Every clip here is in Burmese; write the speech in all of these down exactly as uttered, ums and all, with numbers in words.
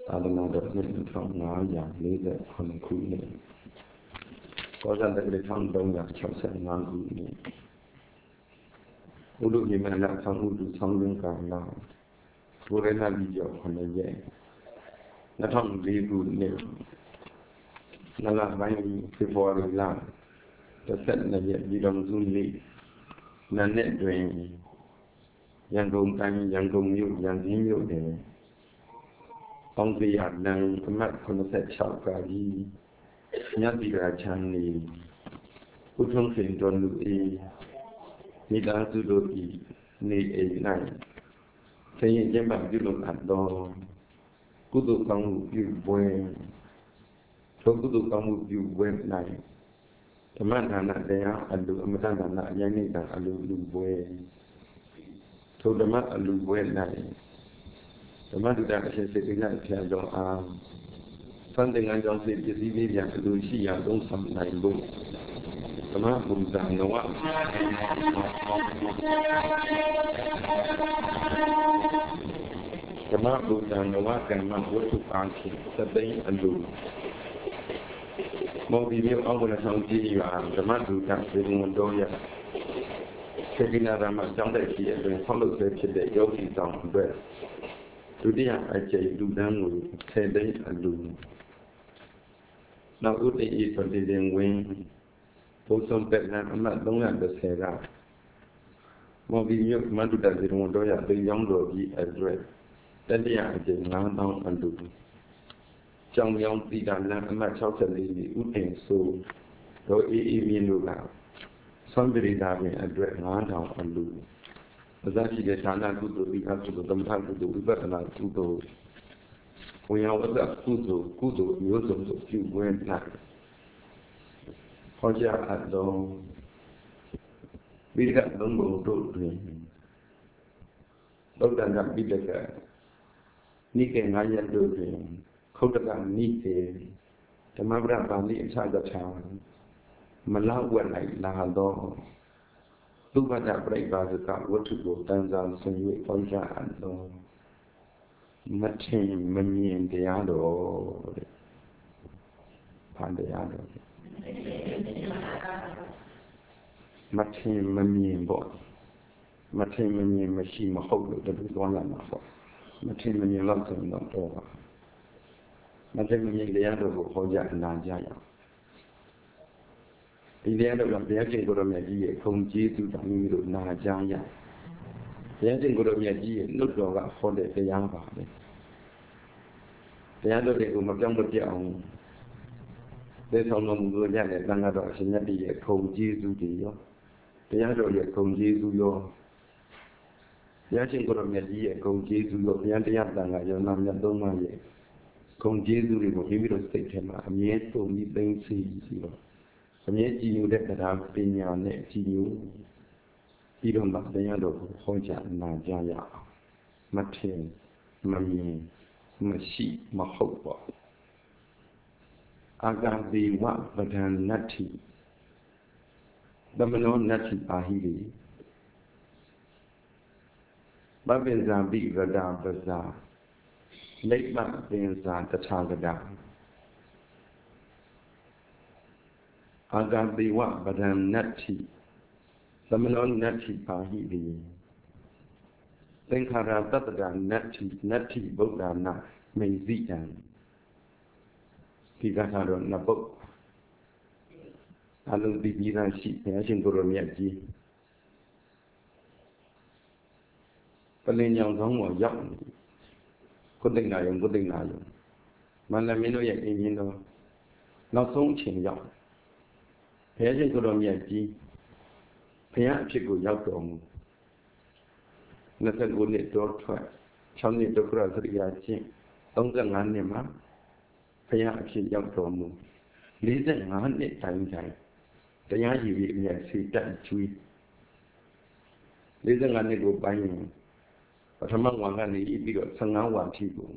သာသနာတော်နှစ်တစ်ထောင်ငါးရာလေးဆယ်ခုနှစ်ခုနှစ်ကောဇာတက္ကရာတစ်ထောင်သုံးရာ၆၅ခုနှစ်ဥဒုညမနာဆောင်ဥဒုဆောင်ရင်းကာလဘုရဏတိကျော်ခုနှစ်ရက်နှစ်ထောင်လေးခုနှစ်နလပိုင်းဖေဖော်ဝါရီလတစ်ဆက်နှစ်ရက်ပြည်တော်စုနေ့နာနဲ့တွင်ရန်ကုန်တိုင်းရန်ကုန်မြို့ရန်ကင်းမြို့နယ်ပေါင်းစရနံအမှတ်ခုနှစ်ဆယ်၆ကာကြီးမြတ်တိရာချမ်းနေဥထုံးစင်တော်လူအေးမိသားစုတို့ဤနေအိမ်၌ဆင်းရဲခြင်းပပြုလုပ်အပ်သောကုသိုလ်ကောင်းမှုပြုပွဲထိုကုသိုလ်ကောင်းမှုပြုပွဲ၌ဓမ္မဒါနတရားအလူအမတဒါနအရင်နေ့ကအလူလူပွဲထိုဓမ္မအလူပွဲ၌ဓမ္မဒုဒအရှင်စေတနာဖျားကြောင့်အားသံသင်္ကန်းကြောင့်စိတ်ပစ္စည်းလေးပြန်အလူရှိရာသုံးဆောင်နိုင်ဖို့ဓမ္မဘုဒ္ဓံနဝဓမ္မဘုဒ္ဓံနဝကမ္မဝတ္ထုအားဖြင့်သသိန်းအလူမောဒီမျိုးအောက်ဝနဆောင်ကြည့်ရွာဓမ္မဒုဒစေတဝန်တော်ရစေတနာရမကျောင်းတိုက်ရှိအတွင်ဆောက်လုပ်ဆဲဖြစ်တဲ့ယောဂီဆောင်အတွက်ဒုတိယအကျိန်လူတန်းကိုဆယ်သိန်းအလူနောက်ဥတ္တိဤပတိရင်ဝင်းဘုဆုံးပက်လန်အမှတ်သုံးရာတစ်ဆယ်ကမော်ဘီမြို့မန္တုတဇေတဝန်တော်ရသိကြောင်းတော်ကြီးအတွက်တတိယအကျိန်ငါးသောင်းအလူကြောင်ကြောင်တိတာလန်အမှတ်၆၄ဥတင်ဆိုတော်အေးအေးမြင့်တို့ကဆွမ်းပရိဒါပင်အတွက်ငါးထောင်အလူအစရှိတဲ့ဌာနကုသိုလ်ဒီကကုသိုလ်သမထကုသိုလ်ဝိပဿနာကုသိုလ်ဝိညာဝတ္တကုသိုလ်ကုသိုလ်မျိုးစုံတို့ပြုဝဲ၌ဟောကြားအပ်သောပိဋကသုံးပုံတို့တွင်သုတ္တန်ကပိဋကနိကေငါးရက်တို့တွင်ခုတ်တကနိကေဓမ္မပဒပါဠိအစကထာမလဝက်၌လာသောသုဘဒပရိပါဇကဝတ္ထုကိုတန်ဆာဆင်၍ပေါင်းကြအပ်သောမထင်မမြင်တရားတော်တဲ့။ဘာတရားတော်လဲ။မထင်မမြင်ပေါ့။မထင်မမြင်မရှိမဟုတ်လို့တပည့်သွားလာမှာပေါ့။မထင်မမြင်တော့ဆိုတော့တော့ပါ။မထင်မမြင်တရားတော်ကိုဟောကြားနာကြရအောင်။ဒီတရားတော်ကဘုရားရှင်ကိုယ်တော်မြတ်ကြီးရဲ့ခုံကျေးဇူးတော်မိမိတို့နာကြားရဘုရားရှင်ကိုယ်တော်မြတ်ကြီးရဲ့နှုတ်တော်ကဟောတဲ့တရားပါပဲတရားတော်တွေကိုမပြောင်းမပြတ်အောင်သေဆောင်တော်မူလို့ရတဲ့သံဃာတော်အရှင်မြတ်ကြီးရဲ့ခုံကျေးဇူးတွေရောတရားတော်ရဲ့ခုံကျေးဇူးရောဘုရားရှင်ကိုယ်တော်မြတ်ကြီးရဲ့ခုံကျေးဇူးရောဘုရားတရားသံဃာယောနာမြတ်သုံးပါးရဲ့ခုံကျေးဇူးတွေကိုမိမိတို့စိတ်ထဲမှာအမြဲတုံ့ပြီးသိသိပြီးတော့အမြဲကြည်ညိုတဲ့တရားပညာနဲ့ကြည်ညိုပြီးတော့မှတရားတော်ကိုဟောကြားနာကြားရအောင်မထင်မမြင်မရှိမဟုတ်ပါအာဂံဒေဝပဒံနတ္ထိသမနောနတ္ထိအာဟိရိဘဗ္ဗဇာပိရဒာပဇာလိမ္မပင်ဇာတထာဂတအာဂံဒေဝပဒံနတ္ထိသမနောနတ္ထိပါဟိတိသင်္ခါရတတ္တရာနတ္ထိနတ္ထိဗုဒ္ဓနာမိဇိတံဒီကထာတော်နှစ်ပုဒ်အလုံးဒီပြီးသားရှိဘုရားရှင်ကိုယ်တော်မြတ်ကြီးပလင်ညောင်ဆောင်ပေါ်ရောက်နေကုသိဏယုံကုသိဏယုံမန္တမင်းတို့ရဲ့အင်းကြီးတော်နောက်ဆုံးအချိန်ရောက်ဘုရားရှင်ကိုယ်တော်မြတ်ကြီးဘုရားအဖြစ်ကိုရောက်တော်မူနှစ်ဆယ့်ကိုးနှစ်တောထွက်၆နှစ်ဒုက္ခရသရိယာချင်းသုံးဆယ့်ငါးနှစ်မှာဘုရားအဖြစ်ရောက်တော်မူလေးဆယ့်ငါးနှစ်တိုင်းတိုင်းတရားရည်ရည်အမြတ်စီတက်ကျွေးလေးဆယ့်ငါးနှစ်ကိုပိုင်းရင်ပထမဝါကနေပြီးတော့ဆယ့်ငါးဝါထိကို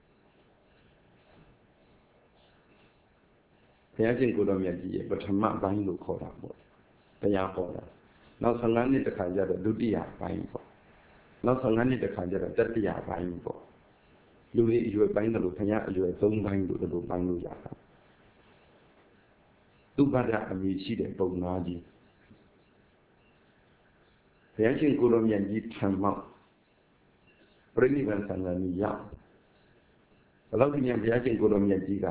ဘုရားရှင်ကိုယ်တော်မြတ်ကြီးရဲ့ပထမပိုင်းလို့ခေါ်တာပေါ့တရားဟောတာနောက်ဆယ့်ငါးနှစ်တခါကျတော့ဒုတိယပိုင်းပေါ့နောက်ဆယ့်ငါးနှစ်တခါကျတော့တတိယပိုင်းပေါ့လူတွေအရွယ်ပိုင်းတယ်လို့ခင်ဗျာအရွယ်သုံးပိုင်းလို့တို့ပိုင်းလို့ရတာသူပဒအမည်ရှိတဲ့ပုံနာကြီးဘုရားရှင်ကိုလိုမြတ်ကြီးထံမောက်ပြိဋိဘံသံဃာကြီးရောက်ဘယ်လောက်ဒီမြန်ဘုရားရှင်ကိုလိုမြတ်ကြီး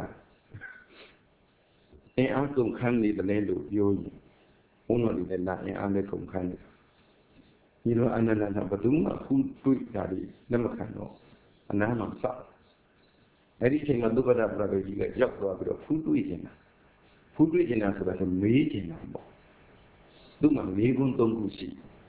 ကအင်းအားကုန်ခန်းနေတယ်လို့ပြောရင်ဘုန်းတော်တွေလည်းနာအင်းအားနဲ့ကုန်ခန်းနေဒီလိုအနန္တဘဒုမခုတွေ့တာဒီလက်မခံတော့အနာမှာစအဲ့ဒီချိန်မှာသုဘဒပရဂကြီးကရောက်သွားပြီးတော့ဖူးတွေ့နေတာဖူးတွေ့နေတာဆိုတာကမေးနေတာပေါ့သူ့မှာမေးခွန်းသုံးခုရှိ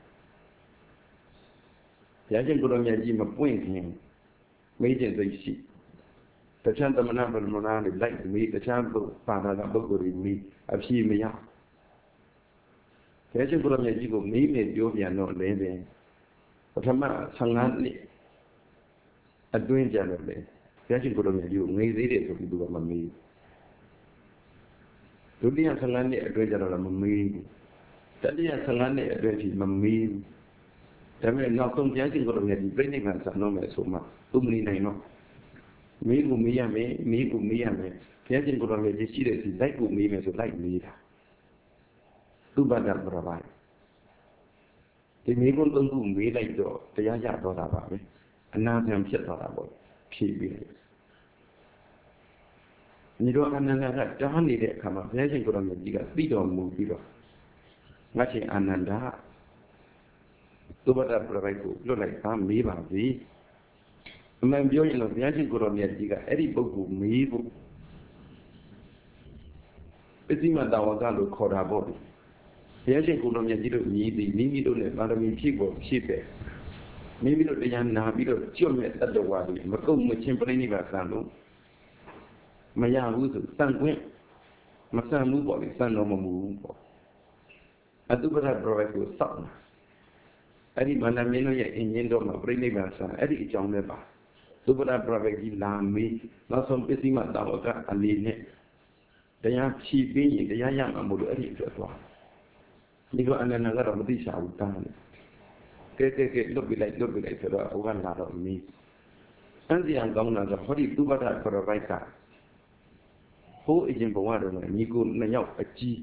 ဘုရားရှင်ကိုလိုမြတ်ကြီးမပွင့်ခင်မေးခြင်းစိတ်ရှိတခြားသမဏဗလမနာတွေလိုက်မေးတခြားပါဒနာပုဂ္ဂိုလ်တွေမေးအဖြေမရဘုရားရှင်ကိုလိုမြတ်ကြီးကိုမေးမေးပြောပြန်တော့လည်းပဲပထမဆယ်ငါးနှစ်အတွင်းကြတယ်လေဘုရားရှင်ကိုလိုမြတ်ကြီးကိုငွေသေးတယ်ဆိုပြီးသူကမမေးဒုတိယဆယ်ငါးနှစ်အတွင်းကြတော့လည်းမမေးဘူးတတိယဆယ်ငါးနှစ်အတွင်းကြီးမမေးဘူးဒါပေမဲ့နောက်ဆုံးဘုရားရှင်ကိုလိုမြတ်ကြီးပြိဋိဘံဆံတော့မယ်ဆိုမှသူမနေနိုင်တော့မေးကိုမေးရမယ်မေးကိုမေးရမယ်ဘုရားရှင်ကိုလိုမြတ်ကြီးရှိတဲ့စီလိုက်ကိုမေးမယ်ဆိုလိုက်မေးတာသုဘဒပရပိုင်ဒီမေးခွန်းသုံးခုမေးလိုက်တော့တရားရတော့တာပါပဲအနာဂံဖြစ်သွားတာပေါ့ဖြည့်ပြီးတယ်ညီတော်အနန္ဒကတားနေတဲ့အခါမှာဘုရားရှင်ကိုလိုမြတ်ကြီးကသိတော်မူပြီးတော့ငါချင်းအနန္ဒသုဘဒပရပိုင်ကိုလွတ်လိုက်သားမေးပါပြီအမှန်ပြောရင်တော့ဘုရားရှင်ကိုလိုမြတ်ကြီးကအဲ့ဒီပုဂ္ဂိုလ်မေးဖို့ပစ္စည်းမတာဝကလို့ခေါ်တာပေါ့ဘုရားရှင်ကိုလိုမြတ်ကြီးတို့ညီသည်မိမိတို့နဲ့ပါရမီဖြည့်ဖို့ဖြည့်ပဲမိမိတို့တရားနာပြီးတော့ကျွတ်မဲ့တတ္တဝါတွေမကုတ်မချင်းပြိဋိဘဆံလို့မရဘူးဆိုစံခွင့်မစံဘူးပေါ့လေစံတော်မမူဘူးပေါ့အတုပဒပရဝေကိုစောင့်အဲ့ဒီမန္တမင်းတို့ရဲ့အင်ဂျင်တော်မှာပြိဋိဘဆံအဲ့ဒီအကြောင်းပဲပါသုပဒပရဝေကြီးလာမေးနောက်ဆုံးပစ္စည်းမတာဝကအလေးနဲ့တရားဖြည့်ပြီးရင်တရားရမှာမို့လို့အဲ့ဒီအတွက်သွားဒီလိုအနန္တကတော့မသိချဘူးတားတယ်ကဲကဲကဲလွတ်ပြလိုက်လွတ်ပြလိုက်ဆိုတော့ဟိုကလာတော့မီးစမ်းစီအောင်ကောင်းတာဆိုဟောဒီသုဘဒပရပိုက်ကဟိုးအရင်ဘဝတော့ညီကိုနှစ်ယောက်အကြီး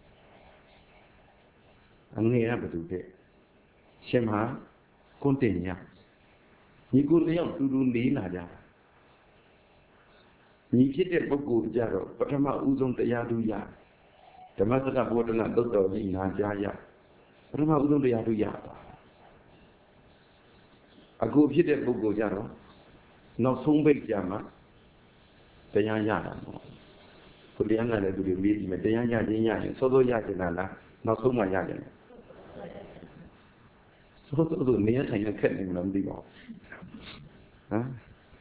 အငယ်ကဘယ်သူတဲ့ရှင်မကွန်းတင်ရညီကိုနှစ်ယောက်တူတူနေလာကြညီဖြစ်တဲ့ပုဂ္ဂိုလ်ကြတော့ပထမဦးဆုံးတရားသူရဓမ္မစကဘောဓနာသုတ်တော်ကြီးနာကြားရပထမဦးဆုံးတရားသူရတာအခုဖြစ်တဲ့ပုဂ္ဂိုလ်ကြတော့နောက်ဆုံးပိတ်ကြမှာတရားရတာပေါ့ကိုတရားနာတဲ့သူတွေမေးကြည့်မယ်တရားရခြင်းရရင်စောစောရခြင်းလားနောက်ဆုံးမှရခြင်းစောစောဆိုနေရထိုင်ရခက်နေမှမသိပါဘူးဟမ်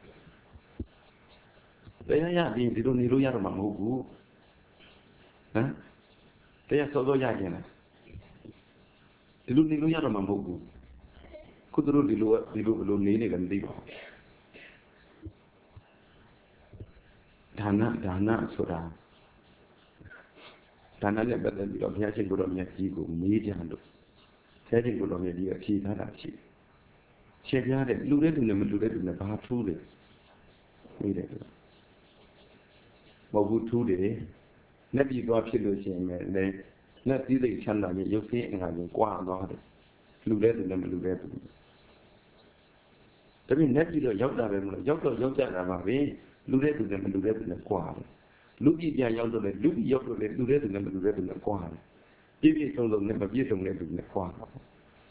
တရားရပြီးဒီလိုနေလို့ရတော့မှာမဟုတ်ဘူးဟမ်တရားစောစောရခြင်းလားဒီလိုနေလို့ရတော့မှာမဟုတ်ဘူးခုတို့ဒီလိုဒီလိုဘယ်လိုနေနေလဲမသိပါဘူးဒါနဒါနဆိုတာဒါနနဲ့ပတ်သက်ပြီးတော့ဘုရားရှင်ကိုလိုမြတ်ကြီးကိုမေးကြလို့ဘုရားရှင်ကိုလိုမြတ်ကြီးကဖြေထားတာရှိရှင်းပြတဲ့လူတဲ့လူနဲ့မလူတဲ့လူနဲ့ဘာထူးလဲမေးတယ်မဟုတ်ဘူးထူးတယ်လက်ပြီးသွားဖြစ်လို့ရှိရင်လည်းလက်သီးသိချမ်းသာရဲ့ရုပ်ဆင်းအင်္ဂါကိုကြွားသွားတယ်လူတဲ့လူနဲ့မလူတဲ့လူဒါပေမဲ့လက်ပြီးတော့ရောက်တာပဲမလို့ရောက်တော့ရောက်ကြတာပါပဲလူတဲ့သူနဲ့မလူတဲ့သူနဲ့ကြွားတယ်လူပြည်ပြန်ရောက်တော့လေလူပြည်ရောက်တော့လေလူတဲ့သူနဲ့မလူတဲ့သူနဲ့ကြွားတယ်ပြည့်ပြည့်စုံစုံနဲ့မပြည့်စုံတဲ့သူနဲ့ကြွားတာပေါ့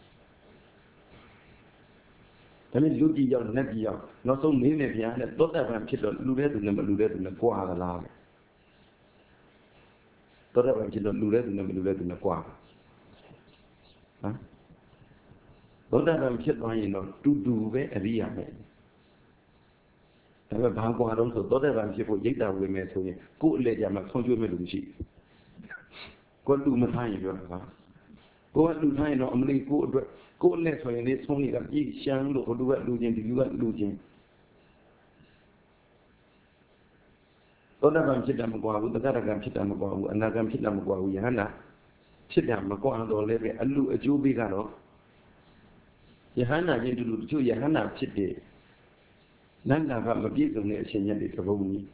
ဒါနဲ့လူပြည်ရောက်လက်ပြည်ရောက်နောက်ဆုံးနေနေပြန်နဲ့သောတာပန်ဖြစ်တော့လူတဲ့သူနဲ့မလူတဲ့သူနဲ့ကြွားသလားသောတာပန်ဖြစ်တော့လူတဲ့သူနဲ့မလူတဲ့သူနဲ့ကြွားဟမ်သောတာပန်ဖြစ်သွားရင်တော့တူတူပဲအရိယာပဲဒါပေမဲ့ဘာကွာတော့ဆိုသောတာပန်ဖြစ်ဖို့ရိတ်တာဝင်မယ်ဆိုရင်ကိုယ်အလေကြမှာဆုံးကျွေးမဲ့လူမရှိကိုယ်လူမထားရင်ပြောတာကကိုယ်ကလူထားရင်တော့အမလီကိုယ်အတွက်ကိုယ်အလေဆိုရင်လေဆုံးရတာပြည်ရှမ်းလို့ဟိုလူကလူချင်းဒီလူကလူချင်းသောတာပန်ဖြစ်တာမကွာဘူးတက္ကရာကံဖြစ်တာမကွာဘူးအနာကံဖြစ်တာမကွာဘူးယဟန္တာဖြစ်တာမကွာတော့လည်းပဲအလူအကျိုးပေးကတော့ယဟန္တာချင်းတူတူတချို့ယဟန္တာဖြစ်တယ် Nanda got a piece of it, and yet it's a bony.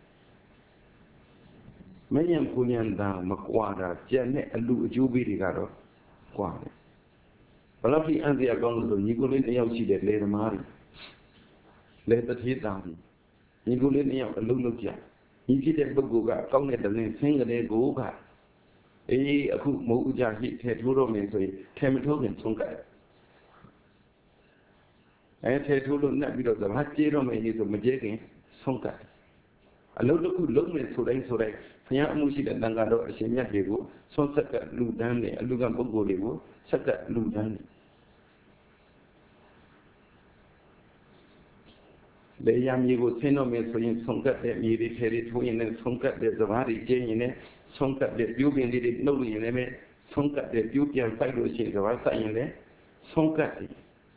Many am Kulian da Makwada, Janet, a lu jubi garo, quad. But lucky and the Agonzo, Nigolin Yelchi that later marry. Let the hit down. Nigolin Yel, a lunukia. You get a buga, come at the name, sing a day go back. A cook moja hit head Huro, so Temitogan Sunka. And head Huro, not because of Hatero, and he's a Majakin, Sunka. A lot of good lookman so they so they Fayamushi and Dangado, a Shemia Dego, Sonsaka Ludani, a Lugan Bogo Dego, Saka Ludani. The Yamigo Senomen so in Sonka that needed Harry Twin and Sonka there's a very Jane in it, Sonka that you did it no in it, Sonka that you can fight with the Rasa in it, Sonka.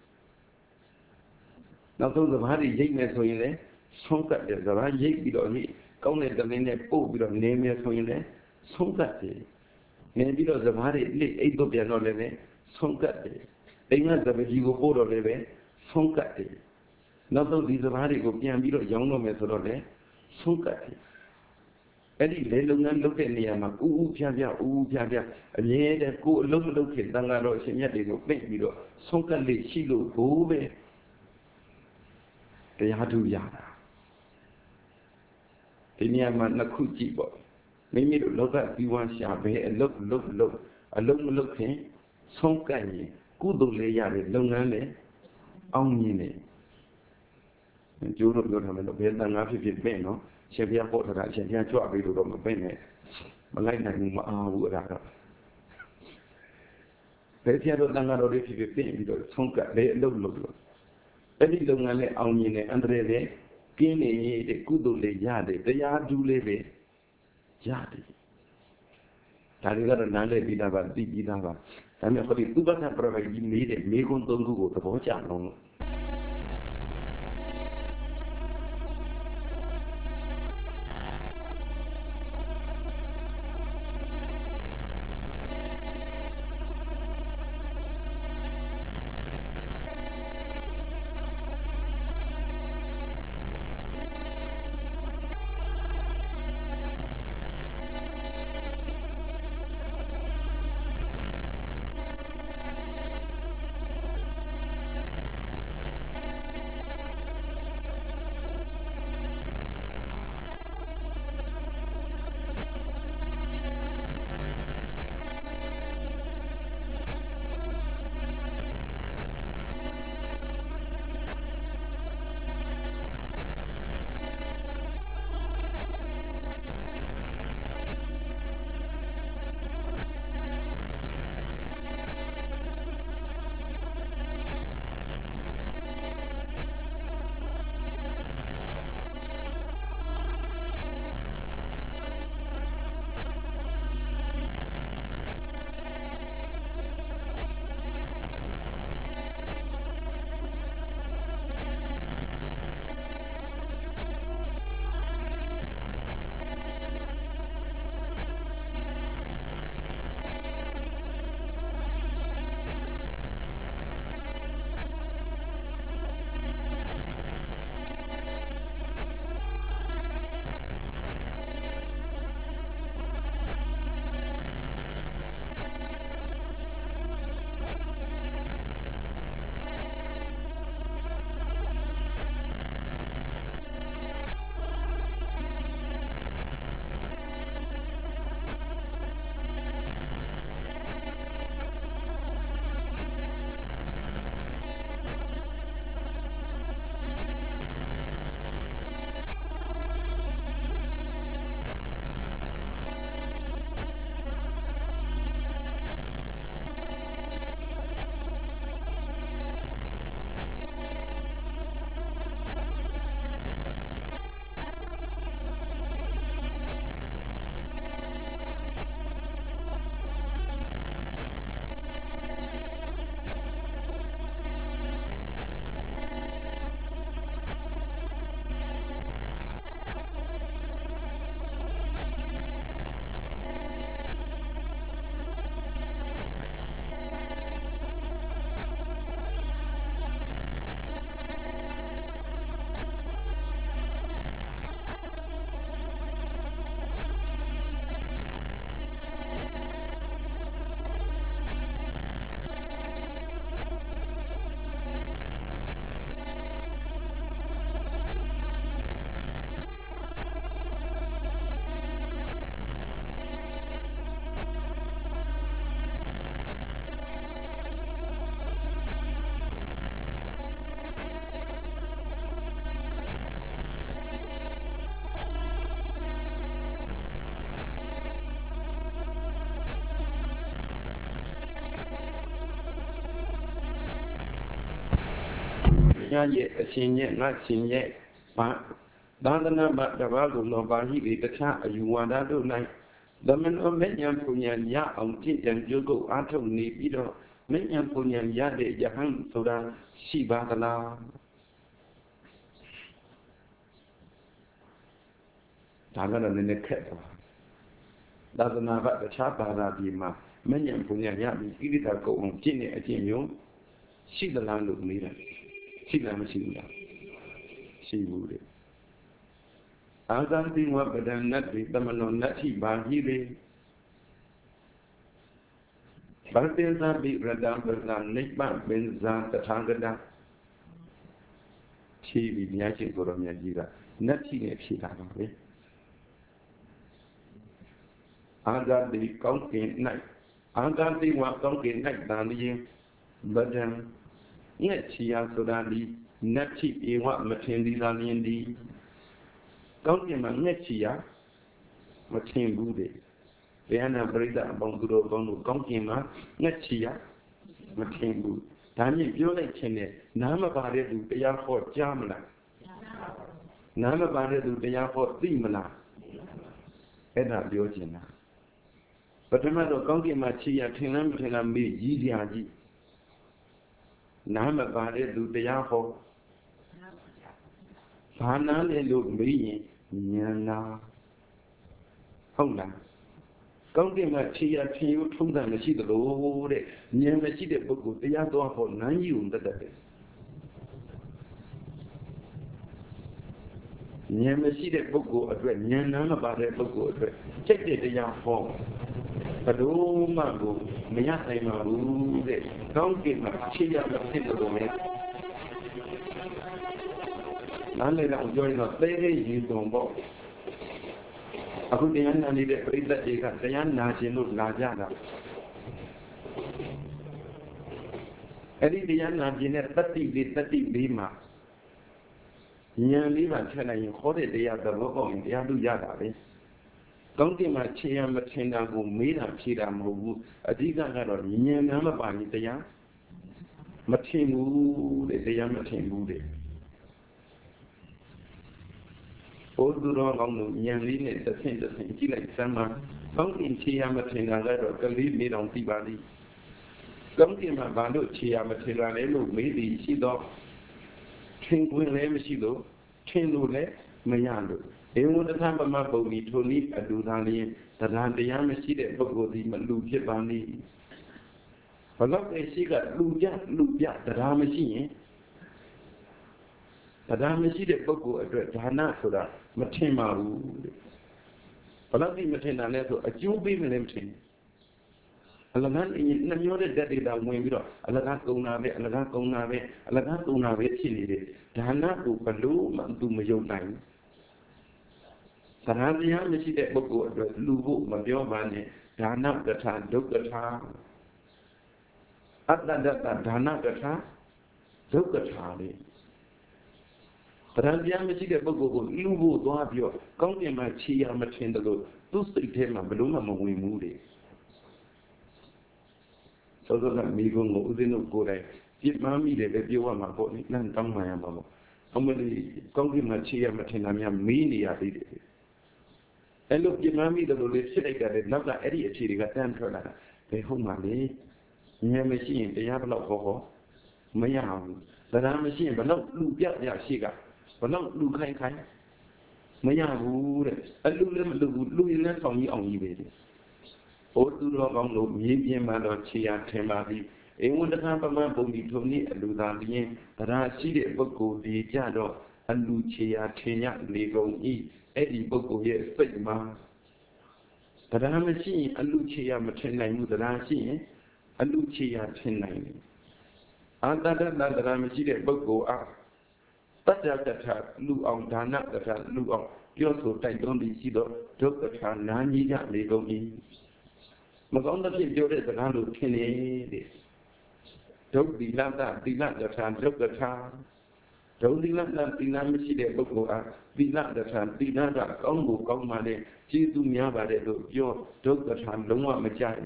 Now those of Harry Jane so in it. Sonka there's a right yet below me, come at the name of below name as so in there, Sonka. Maybe those of Harry eight of their knowledge, Sonka. They must have a Jigo Poro leve, Sonka. Not though these of Harry go behind below young no method of there, Sonka. Any little man look at Niama, ooh, Piavia, ooh, Piavia, a year that go look look at Dangaro, and yet they go make below, Sonka le Shilo, Bove. They had to Yada. Any man na kuchi boy. Maybe look at you one shall be a look, look, look, a long looking, some kind, good old lay long and only. And you don't go to the bed and after you pay no, she be a porter that she can drop it on the penny. But like that, I would have. They see a lot of if you pay because some cat they look, look, look. Any long and only Andre. Kini the Kudule Yade, the Yadu Leve Yadi. Tariga and Nale Vidava, Vidava. And for the Kubana provide you made a Megon Dongo to Bochano. ရဲ့အရှင်ရဲ့ငါရှင်ရဲ့ဘာသာသနာ့ဘာတဘာလို့လောပါဟိဒီတခြားအယူဝါဒတို့၌သမဏေမဉ္ဇဉ်ပုံညာရအောင်ကြည်ကြံကြိုးကုပ်အားထုတ်နေပြီးတော့မဉ္ဇဉ်ပုံညာရတဲ့ယဟန်ဆိုတာရှိပါသလားဒါကတော့နည်းနည်းခက်သွားသာသနာ့ဘာတခြားဘာသာပြည်မှာမဉ္ဇဉ်ပုံညာရပြီးဣတိတာကုတ်အောင်ကြည်နေအကျင့်မျိုးရှိသလားလို့မေးတယ်ရှိလားမရှိဘူးလားရှိဘူးလေအာသံတိဝပဒံနတ္တိသမနောနတ္ထိဘာဟိရေဘာတေသပိရတံပဒံနိဗ္ဗာန်ပင်ဇာတထာဂတဖြေပြီးမြတ်ရှင်ကိုရောမြတ်ကြီးကနတ္ထိနဲ့ဖြေတာပါပဲအာသံတိကောင်းကင်၌အာသံတိဝကောင်းကင်၌တန်လျင်ပဒံငှက်ချီယာဆိုတာဒီနတ္ထိဧဝမထင်သည်သာလျင်ဒီကောင်းကင်မှာငှက်ချီယာမထင်ဘူးတဲ့ဘယ်နာပရိသတ်အပေါင်းသူတို့ကောင်းလို့ကောင်းကင်မှာငှက်ချီယာမထင်ဘူးဒါမြင့်ပြောလိုက်ခြင်းနဲ့နားမပါတဲ့သူတရားဟောကြားမလားနားမပါတဲ့သူတရားဟောသိမလားအဲ့ဒါပြောချင်တာပထမတော့ကောင်းကင်မှာချီယာထင်လားမထင်လားမေးရည်ရာကြီးနားမပါတဲ့သူတရားဟောဘာနာလဲလို့မေးရင်ဉာဏ်နာဟုတ်လားကောင်းကင်မှာခြေရထင်ရုံထုံးတာမရှိသလိုတဲ့ဉာဏ်မရှိတဲ့ပုဂ္ဂိုလ်တရားတော်ဟောနန်းကြီးုံတတ်တယ်ဉာဏ်မရှိတဲ့ပုဂ္ဂိုလ်အတွက်ဉာဏ်နာမပါတဲ့ပုဂ္ဂိုလ်အတွက်စိတ်တဲ့တရားဟောဘယ်လိုမှကိုမရနိုင်ပါဘူးတဲ့ကောင်းကင်မှာခြေရမဖြစ်လို့လေနားလည်တော့ကြောရင်တော့သေးသေးရေတုံပေါ့အခုတရားနာနေတဲ့ပရိသတ်တွေကတရားနာခြင်းလို့လာကြတာအဲ့ဒီတရားနာခြင်းနဲ့တတိလေးတတိလေးမှာဉာဏ်လေးပါထည့်လိုက်ရင်ခေါ်တဲ့တရားသဘောပေါက်ရင်တရားတို့ရတာပဲကောင်းကင်မှာခြေရမထင်တာကိုမေးတာဖြေတာမဟုတ်ဘူးအဓိကကတော့ဉာဏ်နာမပါရင်တရားမထင်ဘူးတဲ့တရားမထင်ဘူးတဲ့ဘုဒ္ဓတော်ကောင်းလို့ဉာဏ်လေးနဲ့တစ်ဆင့်တစ်ဆင့်ကြည့်လိုက်စမ်းပါကောင်းကင်ခြေရမထင်တာကတော့ကလေးလေးတောင်သိပါလိမ့်ကောင်းကင်မှာဘာလို့ခြေရမထင်တာလဲလို့မေးသည်ရှိတော့ထင်ခွင့်လည်းမရှိလို့ထင်လို့လည်းမရလို့ဧဝံတသဗ္ဗမပုံဤထိုနည်းအတူသာလျင်တရားတရားမရှိတဲ့ပုဂ္ဂိုလ်ဒီမလူဖြစ်ပါလိမ့်ဘလောက်ပဲရှိကလူကြလူပြတရားမရှိရင်တရားမရှိတဲ့ပုဂ္ဂိုလ်အတွက်ဒါနဆိုတာမထင်ပါဘူးတဲ့ဘလောက်ဒီမထင်တာလဲဆိုအကျိုးပေးမလဲမထင်အလကားနှမျောတဲ့ဓာတ်တွေတောင်ဝင်ပြီးတော့အလကားကုံနာပဲအလကားကုံနာပဲအလကားကုံနာပဲဖြစ်နေတယ်ဒါနကိုဘလို့မှသူမယုံနိုင်တရားတရားမရှိတဲ့ပုဂ္ဂိုလ်အတွက်လူဖို့မပြောပါနဲ့ဒါနကထာဒုက္ခထာအတ္တဒတ္တဒါနကထာဒုက္ခထာလေတရားတရားမရှိတဲ့ပုဂ္ဂိုလ်ကိုလူဖို့သွားပြီးတော့ကောင်းကင်မှာခြေရမထင်တယ်လို့သူ့စိတ်ထဲမှာဘလို့မှမဝင်ဘူးလေသောသောကမိကုံကိုဥဒင်းတို့ကိုယ်တိုင်ပြစ်မှားမိတယ်ပဲပြောရမှာပေါ့နိလမ်းတောင်းမှရမှာပေါ့အမလေးကောင်းကင်မှာခြေရမထင်တာများမေးနေရသေးတယ်အဲ့လိုပြစ်မှားမိတယ်လို့လေဖြစ်လိုက်တာလေနောက်ကအဲ့ဒီအခြေတွေကတန်းထွက်လာတာဘယ်ဟုတ်မှလဲဉာဏ်မရှိရင်တရားဘလောက်ဟောဟောမရဘူးတရားမရှိရင်ဘလောက်လူပြရရှိကဘလောက်လူခိုင်းခိုင်းမရဘူးတဲ့အလူလည်းမလူဘူးလူရင်လည်းဆောင်ကြီးအောင်ကြီးပဲတဲ့ဘုသူတော်ကောင်းလို့မြေပြင်မှာတော့ခြေရထင်ပါပြီဧဝံတသဗ္ဗမပုံဒီထုံနည်းအလူသာလျင်တရားရှိတဲ့ပုဂ္ဂိုလ်ဒီကြတော့အလူခြေရထင်ရလေကုန်ဤအဲ့ဒီပုဂ္ဂိုလ်ရဲ့စိတ်မှာတရားမရှိရင်အလူခြေရမထင်နိုင်ဘူးတရားရှိရင်အလူခြေရထင်နိုင်တယ်အာတတ္တတရားမရှိတဲ့ပုဂ္ဂိုလ်အားတတ္တကထာလူအောင်ဒါနကထာလူအောင်ပြောဆိုတိုက်တွန်းပြီးရှိတော့ဒုက္ခထာနာကြီးကြလေကုန်၏မကောင်းတဲ့ဖြစ်ပြောတဲ့စကားလို့ထင်နေတဲ့ဒုက္တိလတ္တတိလကထာဒုက္ခထာဒုက္တိလတ္တတိလမရှိတဲ့ပုဂ္ဂိုလ်အားတိလကထာတိလကကောင်းကိုကောင်းမှလည်းကျေးဇူးများပါတယ်လို့ပြောဒုက္ခထာလုံးဝမကြိုက်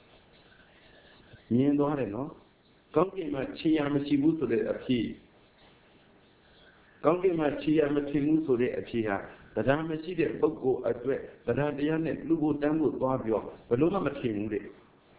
မြင်သွားတယ်နော်ကောင်းကင်မှာခြေရမရှိဘူးဆိုတဲ့အဖြစ်ကောင်းကင်မှာခြေရမထင်ဘူးဆိုတဲ့အဖြေဟာတရားမရှိတဲ့ပုဂ္ဂိုလ်အတွက်တရားတရားနဲ့လူကိုတန်းဖို့သွားပြောဘလို့မှမထင်ဘူးတဲ့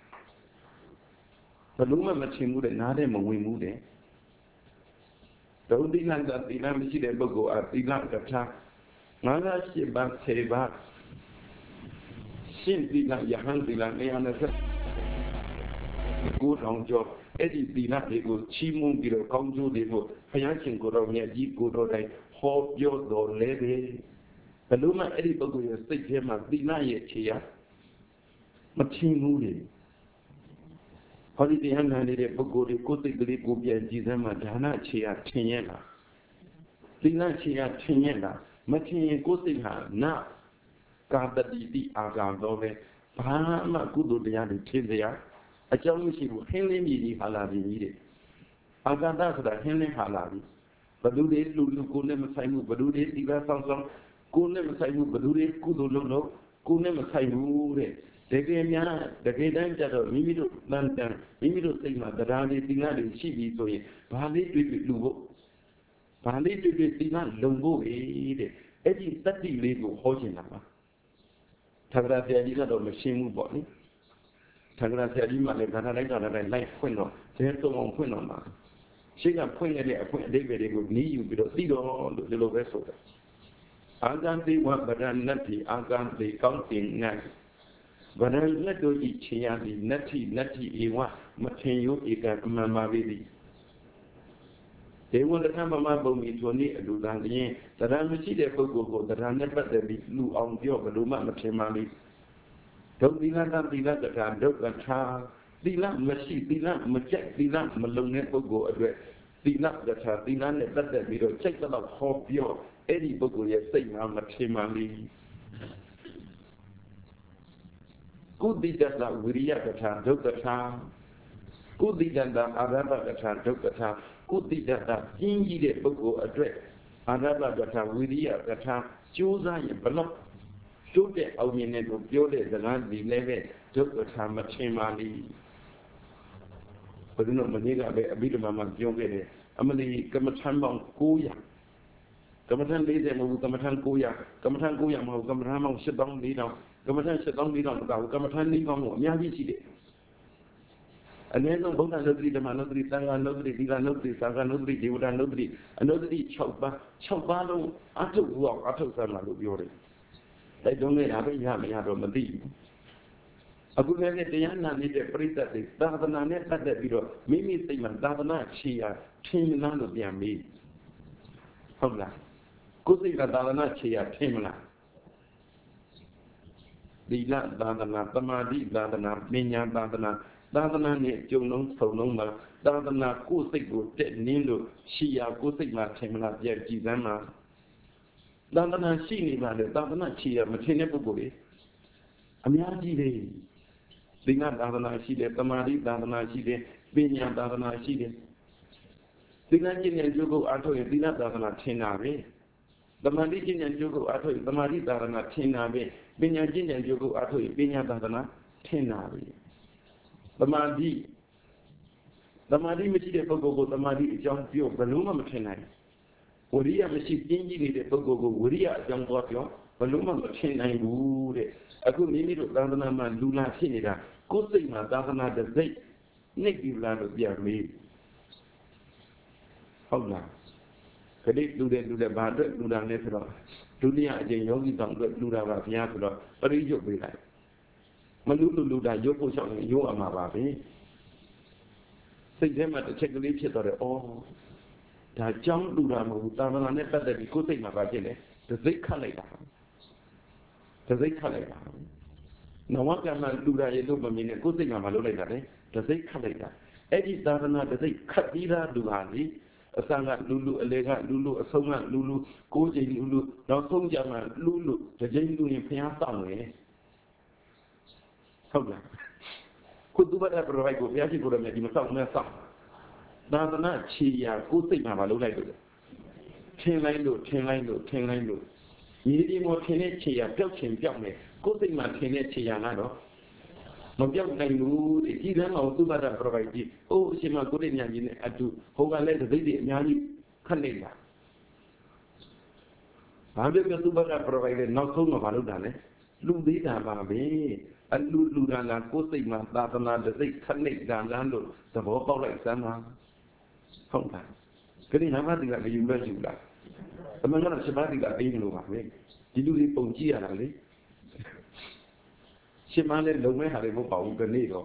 ဘလို့မှမထင်ဘူးတဲ့နားထဲမဝင်ဘူးတဲ့ဒုတိယကသီလမရှိတဲ့ပုဂ္ဂိုလ်အသီလကထာငါးပါးရှစ်ပါးဆယ်ပါးရှင်းသီလယဟန်သီလနေရာနဲ့ဆက်ကိုယ်တော်ကြောအဲ့ဒီသီလတွေကိုချီးမွမ်းပြီးတော့ကောင်းကျိုးတွေကိုဘုရားရှင်ကိုယ်တော်မြတ်ကြီးကိုယ်တော်တိုင်ဟောပြောတော်လဲတယ်ဘလို့မှအဲ့ဒီပုဂ္ဂိုလ်ရဲ့စိတ်ထဲမှာသီလရဲ့အခြေရမထင်ဘူးလေဟောဒီတရားနာနေတဲ့ပုဂ္ဂိုလ်တွေကိုယ်စိတ်ကလေးကိုပြန်ကြည့်စမ်းမှဒါနအခြေရထင်ရဲ့လားသီလအခြေရထင်ရဲ့လားမထင်ရင်ကိုယ်စိတ်ဟာနာကာတတိတိအာဂံတော့ပဲဘာမှကုသိုလ်တရားတွေထင်စရာအကြောင်းမရှိဘူးဟင်းလင်းမြည်ကြီးဟာလာပြီတဲ့အာဂတဆိုတာဟင်းလင်းဟာလာပြီဘဒုတွေလူလူကိုနဲ့မဆိုင်ဘူးဘဒုတွေဒီကဆောင်းဆောင်းကိုနဲ့မဆိုင်ဘူးဘဒုတွေကုသိုလ်လုပ်လို့ကိုနဲ့မဆိုင်ဘူးတဲ့တကယ်များတကယ်တမ်းကျတော့မိမိတို့တန်တန်မိမိတို့စိတ်မှာတရားတွေသီလတွေရှိပြီဆိုရင်ဘာလေးတွေ့တွေ့လူဖို့ဘာလေးတွေ့တွေ့သီလလုံဖို့ပဲတဲ့အဲ့ဒီတတ္တိလေးကိုဟောချင်တာပါထာဂရဆရာကြီးကတော့မရှင်းဘူးပေါ့နိထာဂရဆရာကြီးမှလည်းဒါနလိုက်တာလိုက်လိုက်ဖွင့်တော့ဇဲသုံးအောင်ဖွင့်တော့မှာရှင်းကဖွင့်ရတဲ့အဖွင့်အဓိပ္ပာယ်တွေကိုနီးယူပြီးတော့သိတော့လို့ဒီလိုပဲဆိုတာအာဂန္တိဝဗရဏတိအာဂန္တိကောင်းတင်ငါဗရဏလက်တို့ဤချေရသည်နတ္ထိနတ္ထိဧဝမထင်ယုဧကံအမှန်ပါပေသည်ဒေဝလက္ခမမပုံမီဆိုနည်းအလူတန်လျင်တရားမရှိတဲ့ပုဂ္ဂိုလ်ကိုတရားနဲ့ပတ်သက်ပြီးလူအောင်ပြောဘလို့မှမထင်ပါလိဒုသီလကသီလကထာဒုက္ခထာသီလမရှိသီလမကျက်သီလမလုံတဲ့ပုဂ္ဂိုလ်အတွက်သီလကထာသီလနဲ့ပတ်သက်ပြီးတော့စိတ်တော့ဟောပြောအဲ့ဒီပုဂ္ဂိုလ်ရဲ့စိတ်မှာမထင်ပါလိကုသိတတဝိရိယကထာဒုက္ခထာကုသိတတအာရဘကထာဒုက္ခထာကုသိတတပြင်းကြီးတဲ့ပုဂ္ဂိုလ်အတွက်အာရဘကထာဝိရိယကထာကြိုးစားရင်ဘလို့ကျိုးတဲ့အောင်မြင်တဲ့ကိုပြောတဲ့စကားဒီလည်းပဲဒုက္ခထာမထင်ပါလိဘုရားမနေ့ကပဲအဘိဓမ္မာမှာပြောခဲ့တယ်အမလီကမ္မထံပေါင်းကိုးရာကမ္မထံလေးဆယ်မဟုတ်ဘူးကမ္မထံကိုးရာကမ္မထံကိုးရာမဟုတ်ကမ္မထံပေါင်းရှစ်သောင်းလေးထောင်ကမ္မထံရှစ်သောင်းလေးထောင်မကဘူးကမ္မထံလေးကောင်းကိုအများကြီးရှိတယ်အနည်းဆုံးဘုရားနုဒ္ဓတိဓမ္မနုဒ္ဓတိသံဃာနုဒ္ဓတိဒီဃနုဒ္ဓတိသာဂနုဒ္ဓတိဒေဝတာနုဒ္ဓတိအနုဒ္ဓတိ၆ပါး၆ပါးလုံးအထုတ်ဘူးအောင်အထုတ်စမ်းလာလို့ပြောတယ်တိုက်တွန်းနေတာပဲရမရတော့မသိဘူးအခုလည်းတရားနာနေတဲ့ပရိသတ်တွေသာသနာနဲ့ပတ်သက်ပြီးတော့မိမိစိတ်မှာသာသနာချီရထင်မလားလို့ပြန်မေးဟုတ်လားကိုယ်စိတ်ကသာသနာချီရထင်မလားသီလသာသနာသမာဓိသာသနာပညာသာသနာသာသနာနဲ့ကြုံလုံးဆုံလုံးမှာသာသနာကိုယ်စိတ်ကိုတက်နင်းလို့ရှိရကိုယ်စိတ်မှာထင်မလားပြန်ကြည်စမ်းမှာသာသနာရှိနေပါလေသာသနာချီရမထင်တဲ့ပုဂ္ဂိုလ်တွေအများကြီးလေသီလသာသနာရှိတယ်သမာဓိသာသနာရှိတယ်ပညာသာသနာရှိတယ်သီလကျင့်တဲ့ကျိုးကိုအားထုတ်ရင်သီလသာသနာထင်တာပဲသမာဓိကျင့်တဲ့ကျိုးကိုအားထုတ်ရင်သမာဓိသာသနာထင်တာပဲပညာကျင့်တဲ့ကျိုးကိုအားထုတ်ရင်ပညာသာသနာထင်တာပဲသမာဓိသမာဓိမရှိတဲ့ပုဂ္ဂိုလ်ကိုသမာဓိအကြောင်းပြောဘယ်လို့မှမထင်နိုင်ဝိရိယမရှိပြင်းကြီးနေတဲ့ပုဂ္ဂိုလ်ကိုဝိရိယအကြောင်းသွားပြောဘယ်လို့မှမထင်နိုင်ဘူးတဲ့အခုမိမိတို့သာသနာမှာလူလာဖြစ်နေတာကိုယ်စိတ်မှာသာသနာတစ်စိတ်နှိပ်ပြီးလာလို့ပြန်မေးဟုတ်လားခတိလူတဲ့လူတဲ့ဘာအတွက်လူတာလဲဆိုတော့ဒုတိယအကျင့်ယောဂီဆောင်အတွက်လူတာပါဘုရားဆိုတော့ပရိယုတ်ပေးလိုက်မလူလူလူတာရုပ်ဖို့ချောင်းရုပ်အမှာပါပဲစိတ်ထဲမှာတစ်ချက်ကလေးဖြစ်တော့တယ်ဩဒါကြောင့်လူတာမဟုတ်ဘူးသာသနာနဲ့ပတ်သက်ပြီးကိုယ်စိတ်မှာပါဖြစ်တယ်တစ်စိတ်ခတ်လိုက်တာတစ်စိတ်ခတ်လိုက်တာနဝကမ္မလူတာရဲ့လို့မမြင်နဲ့ကိုယ်စိတ်မှာမလုပ်လိုက်တာလေတစ်စိတ်ခတ်လိုက်တာအဲ့ဒီသာသနာတစ်စိတ်ခတ်ပြီးသားလူဟာလေအစကလူလူအလေကလူလူအဆုံးကလူလူကိုးချိန်လူလူနောက်ဆုံးကြမှာလူလူတစ်ချိန်လူရင်ဖျားစောင့်တယ်ဟုတ်လားခုသူဘာတဲ့ပြိုင်ကိုဘုရားရှိခိုးရမယ်ဒီမစောင့်နဲ့စောင့်သာသနာချီရကိုယ်စိတ်မှာမလုပ်လိုက်လို့ထင်လိုက်လို့ထင်လိုက်လို့ထင်လိုက်လို့ညီဒီမောထင်တဲ့ချီရပျောက်ချင်ပျောက်မယ်ကိုယ်စိတ်မှာထင်တဲ့ချီရကတော့မပြောက်နိုင်ဘူးဒီကြီးလမ်းအောင်သူ့ဘာသာပြပိုက်ကြီးအိုးအရှင်မကိုရညာကြီးနဲ့အတူဟိုကလည်းတသိတွေအများကြီးခတ်နေတာဘာဖြစ်ဖြစ်သူ့ဘက်က provide နောက်ဆုံးတော့ဘာလုပ်တာလဲလူသေးတာပါပဲအလူလူတာကကိုယ်စိတ်မှာသာသနာတစိတ်ခဏိတ်ကံလန်းလို့သဘောပေါက်လိုက်စမ်းပါဟုတ်လားခရီးနာမတိကမယူလို့ယူလားအမှန်ကတော့ရှင်မတိကအေးလို့ပါပဲဒီလူတွေပုံကြည့်ရတာလေရှင်မလည်းလုံမဲ့ဟာတွေမဟုတ်ပါဘူးခဏိတော့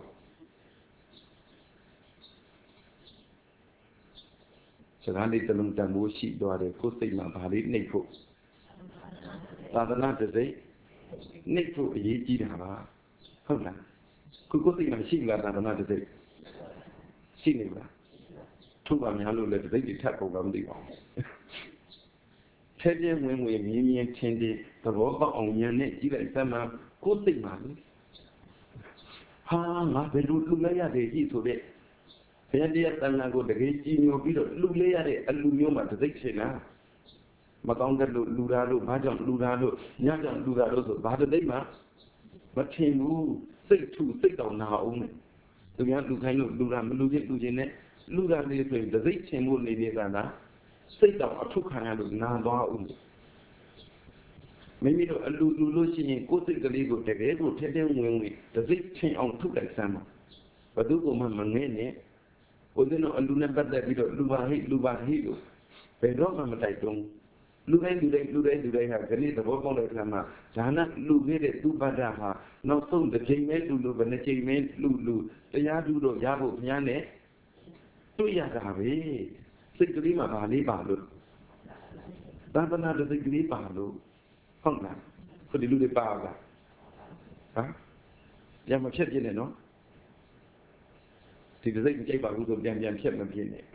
စကားလေးတလုံးတန်ဖို့ရှိသွားတယ်ကိုယ်စိတ်မှာဘာလေးနှိပ်ဖို့သာသနာတစိတ်နှိပ်ဖို့အရေးကြီးတာပါဟုတ်လားခုကိုယ်စိတ်မှာရှိလားသာသနာတစိတ်ရှိနေလားထုတ်ပါများလို့လည်းတစိတ်တွေထပ်ပုံတော့မသိပါဘူးထဲထဲဝင်ဝင်မြင်းမြင်းချင်းချင်းသဘောပေါက်အောင်ဉာဏ်နဲ့ကြည့်လိုက်စမ်းမှာကိုယ်စိတ်မှာလေဟာငါဘယ်လိုလူလိုက်ရတယ်ကြည့်ဆိုတဲ့ဘယ်တရားတန်ခါကိုတကယ်ကြည်ညိုပြီးတော့လူလေးရတဲ့အလူမျိုးမှာတစိတ်ချင်လားမကောင်းတဲ့လူလူသားလို့ဘာကြောင့်လူသားလို့ညကြောင့်လူသားလို့ဆိုဘာတစိတ်မှမထင်ဘူးစိတ်ထုစိတ်တော်နာအောင်သူများလူခိုင်းလို့လူသားမလူချင်းလူချင်းနဲ့လူသားလေးဆိုရင်တစိတ်ချင်ဖို့နေနေကလားစိတ်တော်အထုခံရလို့နာသွားအောင်မိမိတို့အလူလူလို့ရှိရင်ကိုယ်စိတ်ကလေးကိုတကယ်ကိုထဲထဲဝင်ဝင်တစိတ်ချင်အောင်ထုတ်လိုက်စမ်းပါဘယ်သူကမှမငဲ့နဲ့ဦးဇင်းတို့အလူနဲ့ပတ်သက်ပြီးတော့လူပါဟိလူပါဟိလို့ဘယ်တော့မှမတိုက်တွန်းလူတိုင်းလူတိုင်းလူတိုင်းလူတိုင်းဟာခဏသဘောပေါက်တဲ့အခါမှာဒါနလူခဲ့တဲ့သူပဒ္ဒဟာနောက်ဆုံးတစ်ချိန်မဲ့လူလူဘယ်နှချိန်မဲ့လူလူတရားသူတို့ရဖို့ဘုရားနဲ့တွေ့ရတာပဲစိတ်ကလေးမှာဗာလေးပါလို့သာသနာတစ်စိတ်ကလေးပါလို့ဟုတ်လားခုဒီလူတွေပါလားဟမ်ရမဖြစ်ပြနေနော်ဒီစိတ်မကြိုက်ပါဘူးဆိုပြန်ပြန်ဖြစ်မဖြစ်နဲ့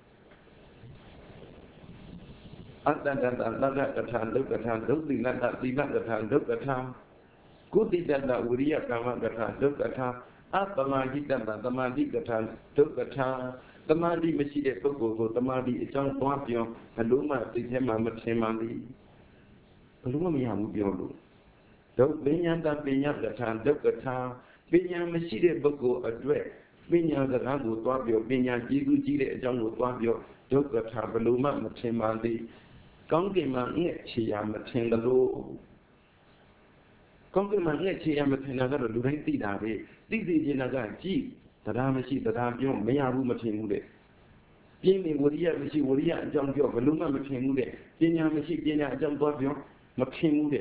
အတ္တတတလက္ခတထာဒုက္ခထာဒုတိနတ္တသီလကထာဒုက္ခထာကုတိတတဝိရိယကာမကထာဒုက္ခထာအတမဟိတတသမာဓိကထာဒုက္ခထာသမာဓိမရှိတဲ့ပုဂ္ဂိုလ်ကိုသမာဓိအကြောင်းသွားပြောဘလို့မှသိထဲမှာမထင်ပါဘူးဘလို့မှမရဘူးပြောလို့ဒုပညာတပညာကထာဒုက္ခထာပညာမရှိတဲ့ပုဂ္ဂိုလ်အတွက်ပညာစကားကိုသွားပြောပညာကြည်သူကြီးတဲ့အကြောင်းကိုသွားပြောဒုက္ခထာဘလို့မှမထင်ပါသေးကောင်းကင်မှာငှက်ချေရမထင်သလိုကောင်းကင်မှာငှက်ချေရမထင်တာကတော့လူတိုင်းသိတာပဲသိသိချင်းကကြည်တရားမရှိတရားပြောမရဘူးမထင်ဘူးတဲ့ပြင်းနေဝရိယမရှိဝရိယအကြောင်းပြောဘလို့မှမထင်ဘူးတဲ့ပညာမရှိပညာအကြောင်းသွားပြောမထင်ဘူးတဲ့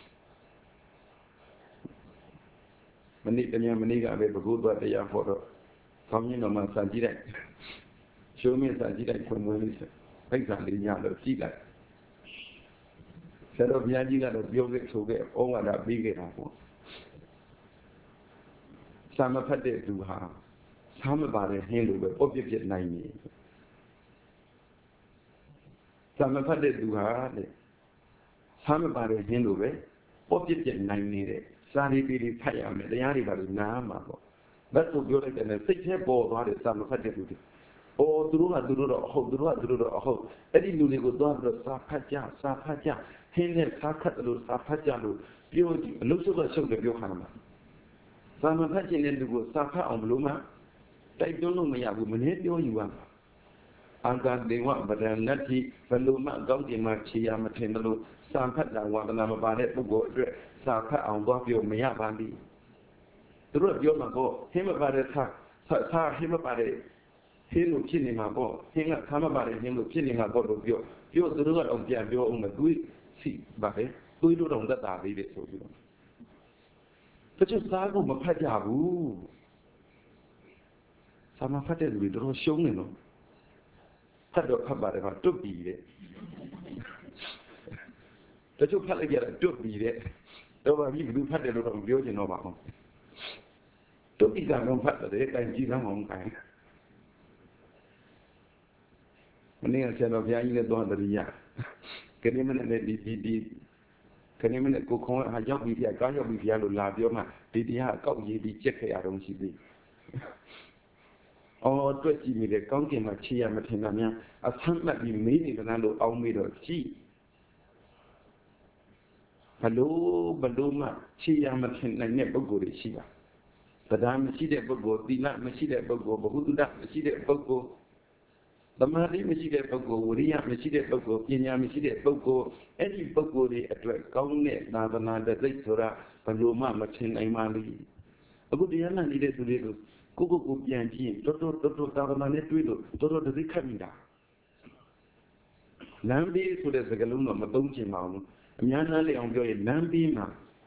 မနေ့တည်းမနေ့ကပဲဘုဂုသွားတရားဟောတော့ကောင်းကြီးတော်မှာစာကြည့်လိုက်ရှိုးမင်းစာကြည့်လိုက်ခွင့်မွေးလေးဆိုပိတ်စာလေးညလို့ကြည့်လိုက်ဆရာတော်ဘုရားကြီးကတော့ပြောခဲ့ဆိုခဲ့ဩဝါဒပေးခဲ့တာပေါ့စာမဖတ်တဲ့သူဟာစားမပါတဲ့ဟင်းလိုပဲပုတ်ပြစ်ပြစ်နိုင်နေစာမဖတ်တဲ့သူဟာတဲ့စားမပါတဲ့ဟင်းလိုပဲပုတ်ပြစ်ပြစ်နိုင်နေတဲ့စာရီပီတွေဖတ်ရမယ်တရားတွေပါလို့နားမှာပေါ့ဘတ်ဆိုပြောလိုက်တယ်စိတ်ထဲပေါ်သွားတယ်စာမဖတ်တဲ့လူတွေအော်သူတို့ကသူတို့တော့ဟုတ်သူတို့ကသူတို့တော့ဟုတ်အဲ့ဒီလူတွေကိုသွားပြီးတော့စာဖတ်ကြစာဖတ်ကြဟင်းနဲ့စာခတ်တယ်လို့စာဖတ်ကြလို့ပြောကြည့်အလုပ်စုပ်ကရှုပ်တယ်ပြောခါမှာစာမဖတ်ခြင်းတဲ့လူကိုစာဖတ်အောင်ဘလို့မှတိုက်တွန်းလို့မရဘူးမနေ့ပြောယူရမှာအင်္ဂါဒေဝဗဒနတိဘလို့မှကောင်းကျင်မှခြေရမထင်တယ်လို့စာဖတ်တာဝါဒနာမပါတဲ့ပုဂ္ဂိုလ်အတွက်စာဖတ်အောင်သွားပြောမရပါဘူးသူတို့ပြောမှာပေါ့ဟင်းမပါတဲ့စာစာဟင်းမပါတဲ့ဟင်းလို့ဖြစ်နေမှာပေါ့ဟင်းကခါမပါတဲ့ဟင်းလို့ဖြစ်နေမှာပေါ့လို့ပြောပြောသူတို့ကတော့ပြန်ပြောအောင်မတွေးစီပါပဲတွေးလို့တော့သက်သာသေးတယ်ဆိုပြီးတော့တချို့စားကိုမဖတ်ကြဘူးစာမဖတ်တဲ့လူတွေတော့ရှုံးနေတော့ဖတ်တော့ဖတ်ပါတယ်ကတွတ်ပြီးတဲ့တချို့ဖတ်လိုက်ကြတာတွတ်ပြီးတဲ့တော့ဘာဖြစ်ဘူးဖတ်တယ်လို့တော့ပြောချင်တော့ပါအောင်တွတ်ပြီးကတော့ဖတ်တယ်တိုင်ကြည့်သမ်းအောင်ခိုင်းမနေ့ကဆရာတော်ဘုရားကြီးလည်းသွားတရိယာခဏမနဲ့ဒီဒီဒီခဏမနဲ့ကိုခေါင်းဟာရောက်ပြီးပြကားရောက်ပြီးပြလို့လာပြောမှဒီတရားအကောက်ရေးပြီးကြက်ခဲ့ရတော့ရှိသေးအော်တွေ့ကြည့်မိတယ်ကောင်းကင်မှာခြေရမထင်တာများအဆမ်းမှတ်ပြီးမေးနေတာလို့အောင်းမေးတော့ကြည့်ဘလို့ဘလို့မှခြေရမထင်နိုင်တဲ့ပုဂ္ဂိုလ်တွေရှိတာတရားမရှိတဲ့ပုဂ္ဂိုလ်သီလမရှိတဲ့ပုဂ္ဂိုလ်ဘ ഹു တုဒ္ဒမရှိတဲ့ပုဂ္ဂိုလ်သမာဓိမရှိတဲ့ပုဂ္ဂိုလ်ဝိရိယမရှိတဲ့ပုဂ္ဂိုလ်ပညာမရှိတဲ့ပုဂ္ဂိုလ်အဲ့ဒီပုဂ္ဂိုလ်တွေအတွက်ကောင်းတဲ့သာသနာတစိတ်ဆိုတာဘယ်လိုမှမထင်နိုင်ပါဘူးအခုတရားနာနေတဲ့သူတွေကိုကိုကိုကိုပြန်ကြည့်တော်တော်တော်တော်သာသနာနဲ့တွေ့လို့တော်တော်တသိခတ်မိတာလမ်းဘေးဆိုတဲ့စကားလုံးတော့မသုံးချင်ပါဘူးအများနာလေအောင်ပြောရင်လမ်းဘေးမှာ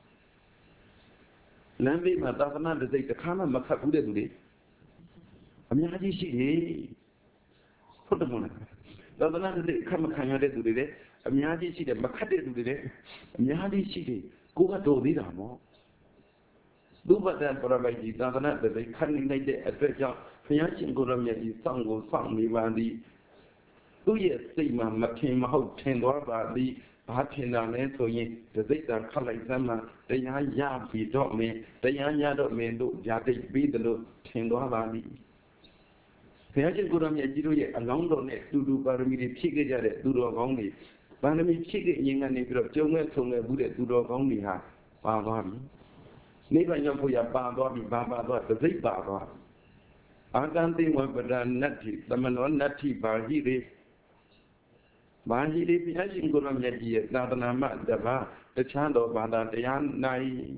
လမ်းဘေးမှာသာသနာတစိတ်တစ်ခါမှမခတ်ဘူးတဲ့သူတွေအများကြီးရှိတယ်ဟုတ်တယ်မဟုတ်လားသာသနာတစိတ်ခတ်မခံရတဲ့သူတွေလည်းအများကြီးရှိတယ်မခတ်တဲ့သူတွေလည်းအများကြီးရှိတယ်ကိုကတော်သေးတာနော်သူဘတ်တဲ့ပရပိုက်ကြီးသာသနာတစိတ်ခတ်နေလိုက်တဲ့အတွက်ကြောင့်ဘုရားရှင်ကိုရမြတ်ကြီးစောင့်ကိုစောင့်နေပါသည်သူရဲ့စိတ်မှာမထင်မဟုတ်ထင်သွားပါသည်ဘာထင်တာလဲဆိုရင်တစိတ်တန်ခတ်လိုက်စမ်းမှတရားရပြီးတော့မင်းတရားရတော့မင်းတို့ญาတိပြီးတယ်လို့ထင်သွားပါသည်ဘုရားရှင်ကိုရမြတ်ကြီးတို့ရဲ့အလောင်းတော်နဲ့တူတူပါရမီတွေဖြည့်ခဲ့ကြတဲ့သူတော်ကောင်းတွေပါရမီဖြည့်ခဲ့ရင်ကနေပြီးတော့ကြုံမဲ့ဆုံမဲ့ဘူးတဲ့သူတော်ကောင်းတွေဟာပါသွားပြီနိဗ္ဗာန်ရောက်ဖို့ရပါသွားပြီဘာပါသွားတစိတ်ပါသွားအာကံတိဝပဒနတ္တိသမနောနတ္တိပါဠိတွေဘာဟိရိဘုရားရှင်ကိုရမြတ်ကြီးရဲ့သာသနာမှတပါးတခြားသောဘာသာတရား၌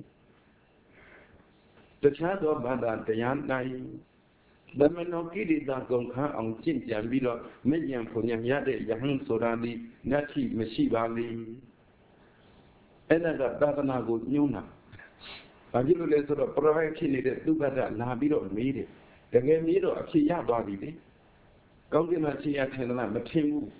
တခြားသောဘာသာတရား၌သမနောကိရိတာကုန်ခန်းအောင်ကျင့်ကြံပြီးတော့မဉ္ဇဉ်ဖွဉ္ဉ္ရတဲ့ယဟန်ဆိုတာဒီနတ္ထိမရှိပါလေအဲ့ဒါကသာသနာကိုညှိုးတာဘာဖြစ်လို့လဲဆိုတော့ပရဟိဖြစ်နေတဲ့သူကတလာပြီးတော့မေးတယ်တကယ်မေးတော့အဖြေရသွားပြီလေကောင်းကင်မှာဖြေရထင်လားမထင်ဘူး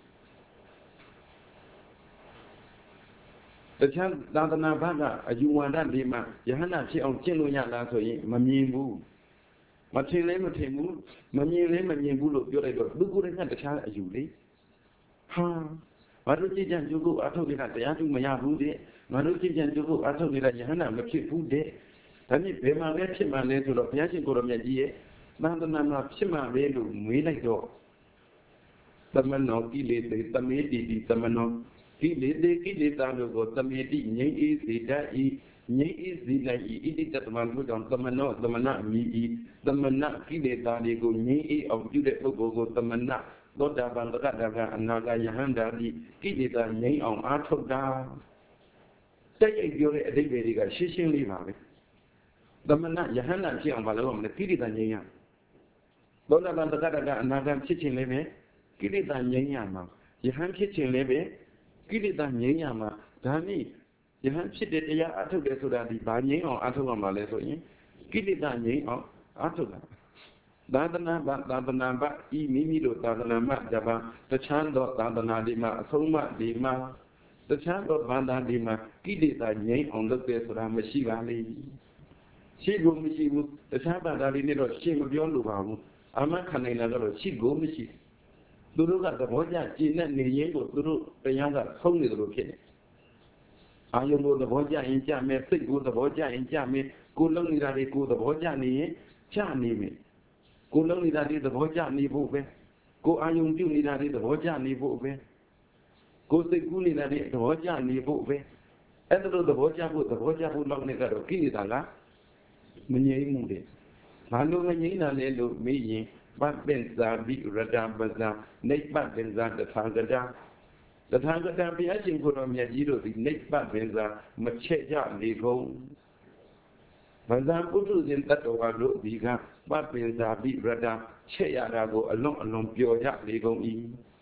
တခြားသာသနာ့ဘက်ကအယူဝါဒတွေမှာယဟန္တာဖြစ်အောင်ကျင့်လို့ရလားဆိုရင်မမြင်ဘူးမထင်လဲမထင်ဘူးမမြင်လဲမမြင်ဘူးလို့ပြောလိုက်တော့သူကိုယ်တိုင်ကတခြားအယူလေဟာဘာလို့ကြည်ကြံကျုပ်ကိုအထုတ်နေတာတရားသူမရဘူးတဲ့ဘာလို့ကြည်ကြံကျုပ်ကိုအထုတ်နေတာယဟန္တာမဖြစ်ဘူးတဲ့ဒါနဲ့ဘယ်မှာလဲဖြစ်မှလဲဆိုတော့ဘုရားရှင်ကိုရမြတ်ကြီးရဲ့သာသနာမှာဖြစ်မှပဲလို့မေးလိုက်တော့သမနောကိလေသေသမေတိတိသမနောကိလေသေကိလေသာတို့ကိုသမေတိငြိမ်းအေးစေတတ်၏ငြိမ်းအေးစေနိုင်၏ဣတိတတမန်တို့ကြောင့်သမနောသမဏအမိ၏သမဏကိလေသာတွေကိုငြိမ်းအေးအောင်ပြုတဲ့ပုဂ္ဂိုလ်ကိုသမဏသောတာပန်တက္ကတာကအနာဂယဟန္တာတိကိလေသာငြိမ်းအောင်အားထုတ်တာတိုက်ရိုက်ပြောတဲ့အဓိပ္ပာယ်တွေကရှင်းရှင်းလေးပါပဲသမဏယဟန္တာဖြစ်အောင်မလုပ်အောင်လေကိလေသာငြိမ်းရသောတာပန်တက္ကတာကအနာဂတ်ဖြစ်ခြင်းလည်းပဲကိလေသာငြိမ်းရမှာယဟန်ဖြစ်ခြင်းလည်းပဲကိလေသာငြိမ်းရမှာဒါနည်းယဟန်ဖြစ်တဲ့တရားအထုတ်တယ်ဆိုတာဒီဘာငြိမ်းအောင်အထုတ်ရမှာလဲဆိုရင်ကိလေသာငြိမ်းအောင်အထုတ်တာသာသနာ့ဘာသာသနာ့ဘာဤမိမိတို့သာသနာ့မှာတပါတခြားသောသာသနာတွေမှာအဆုံးမတွေမှာတခြားသောဘာသာတွေမှာကိလေသာငြိမ်းအောင်လုပ်တယ်ဆိုတာမရှိပါလေရှိလို့မရှိဘူးတခြားဘာသာတွေနဲ့တော့ရှင်းမပြောလို့ပါဘူးအာမခံနိုင်တာကတော့ရှိကိုမရှိသူတို့ကသဘောကျကျင့်တဲ့နေရင်ကိုသူတို့တရားကဆုံးနေတယ်လို့ဖြစ်တယ်အာယုံကိုသဘောကျရင်ကြမယ်စိတ်ကိုသဘောကျရင်ကြမယ်ကိုယ်လုံးနေတာတွေကိုသဘောကျနေရင်ကြနေမယ်ကိုယ်လုံးနေတာတွေသဘောကျနေဖို့ပဲကိုယ်အာယုံပြုနေတာတွေသဘောကျနေဖို့ပဲကိုယ်စိတ်ကူးနေတာတွေသဘောကျနေဖို့ပဲအဲ့ဒါလိုသဘောကျဖို့သဘောကျဖို့လောက်နေကတော့ကိလေသာကမငြိမ်းမှုတဲ့ဘာလို့မငြိမ်းတာလဲလို့မေးရင်ပပ္ပင်္စာဘိရတပဇာနိဗ္ဗပင်္စာတထာဂတတထာဂတဘုရားရှင်ကိုယ်တော်မြတ်ကြီးတို့ဒီနိဗ္ဗပင်္စာမချက်ကြလေကုန်ဗဇံပုထုဇဉ်တတ္တဝါတို့ဒီကပပ္ပင်္စာဘိရတချက်ရတာကိုအလွန်အလွန်ပျော်ကြလေကုန်၏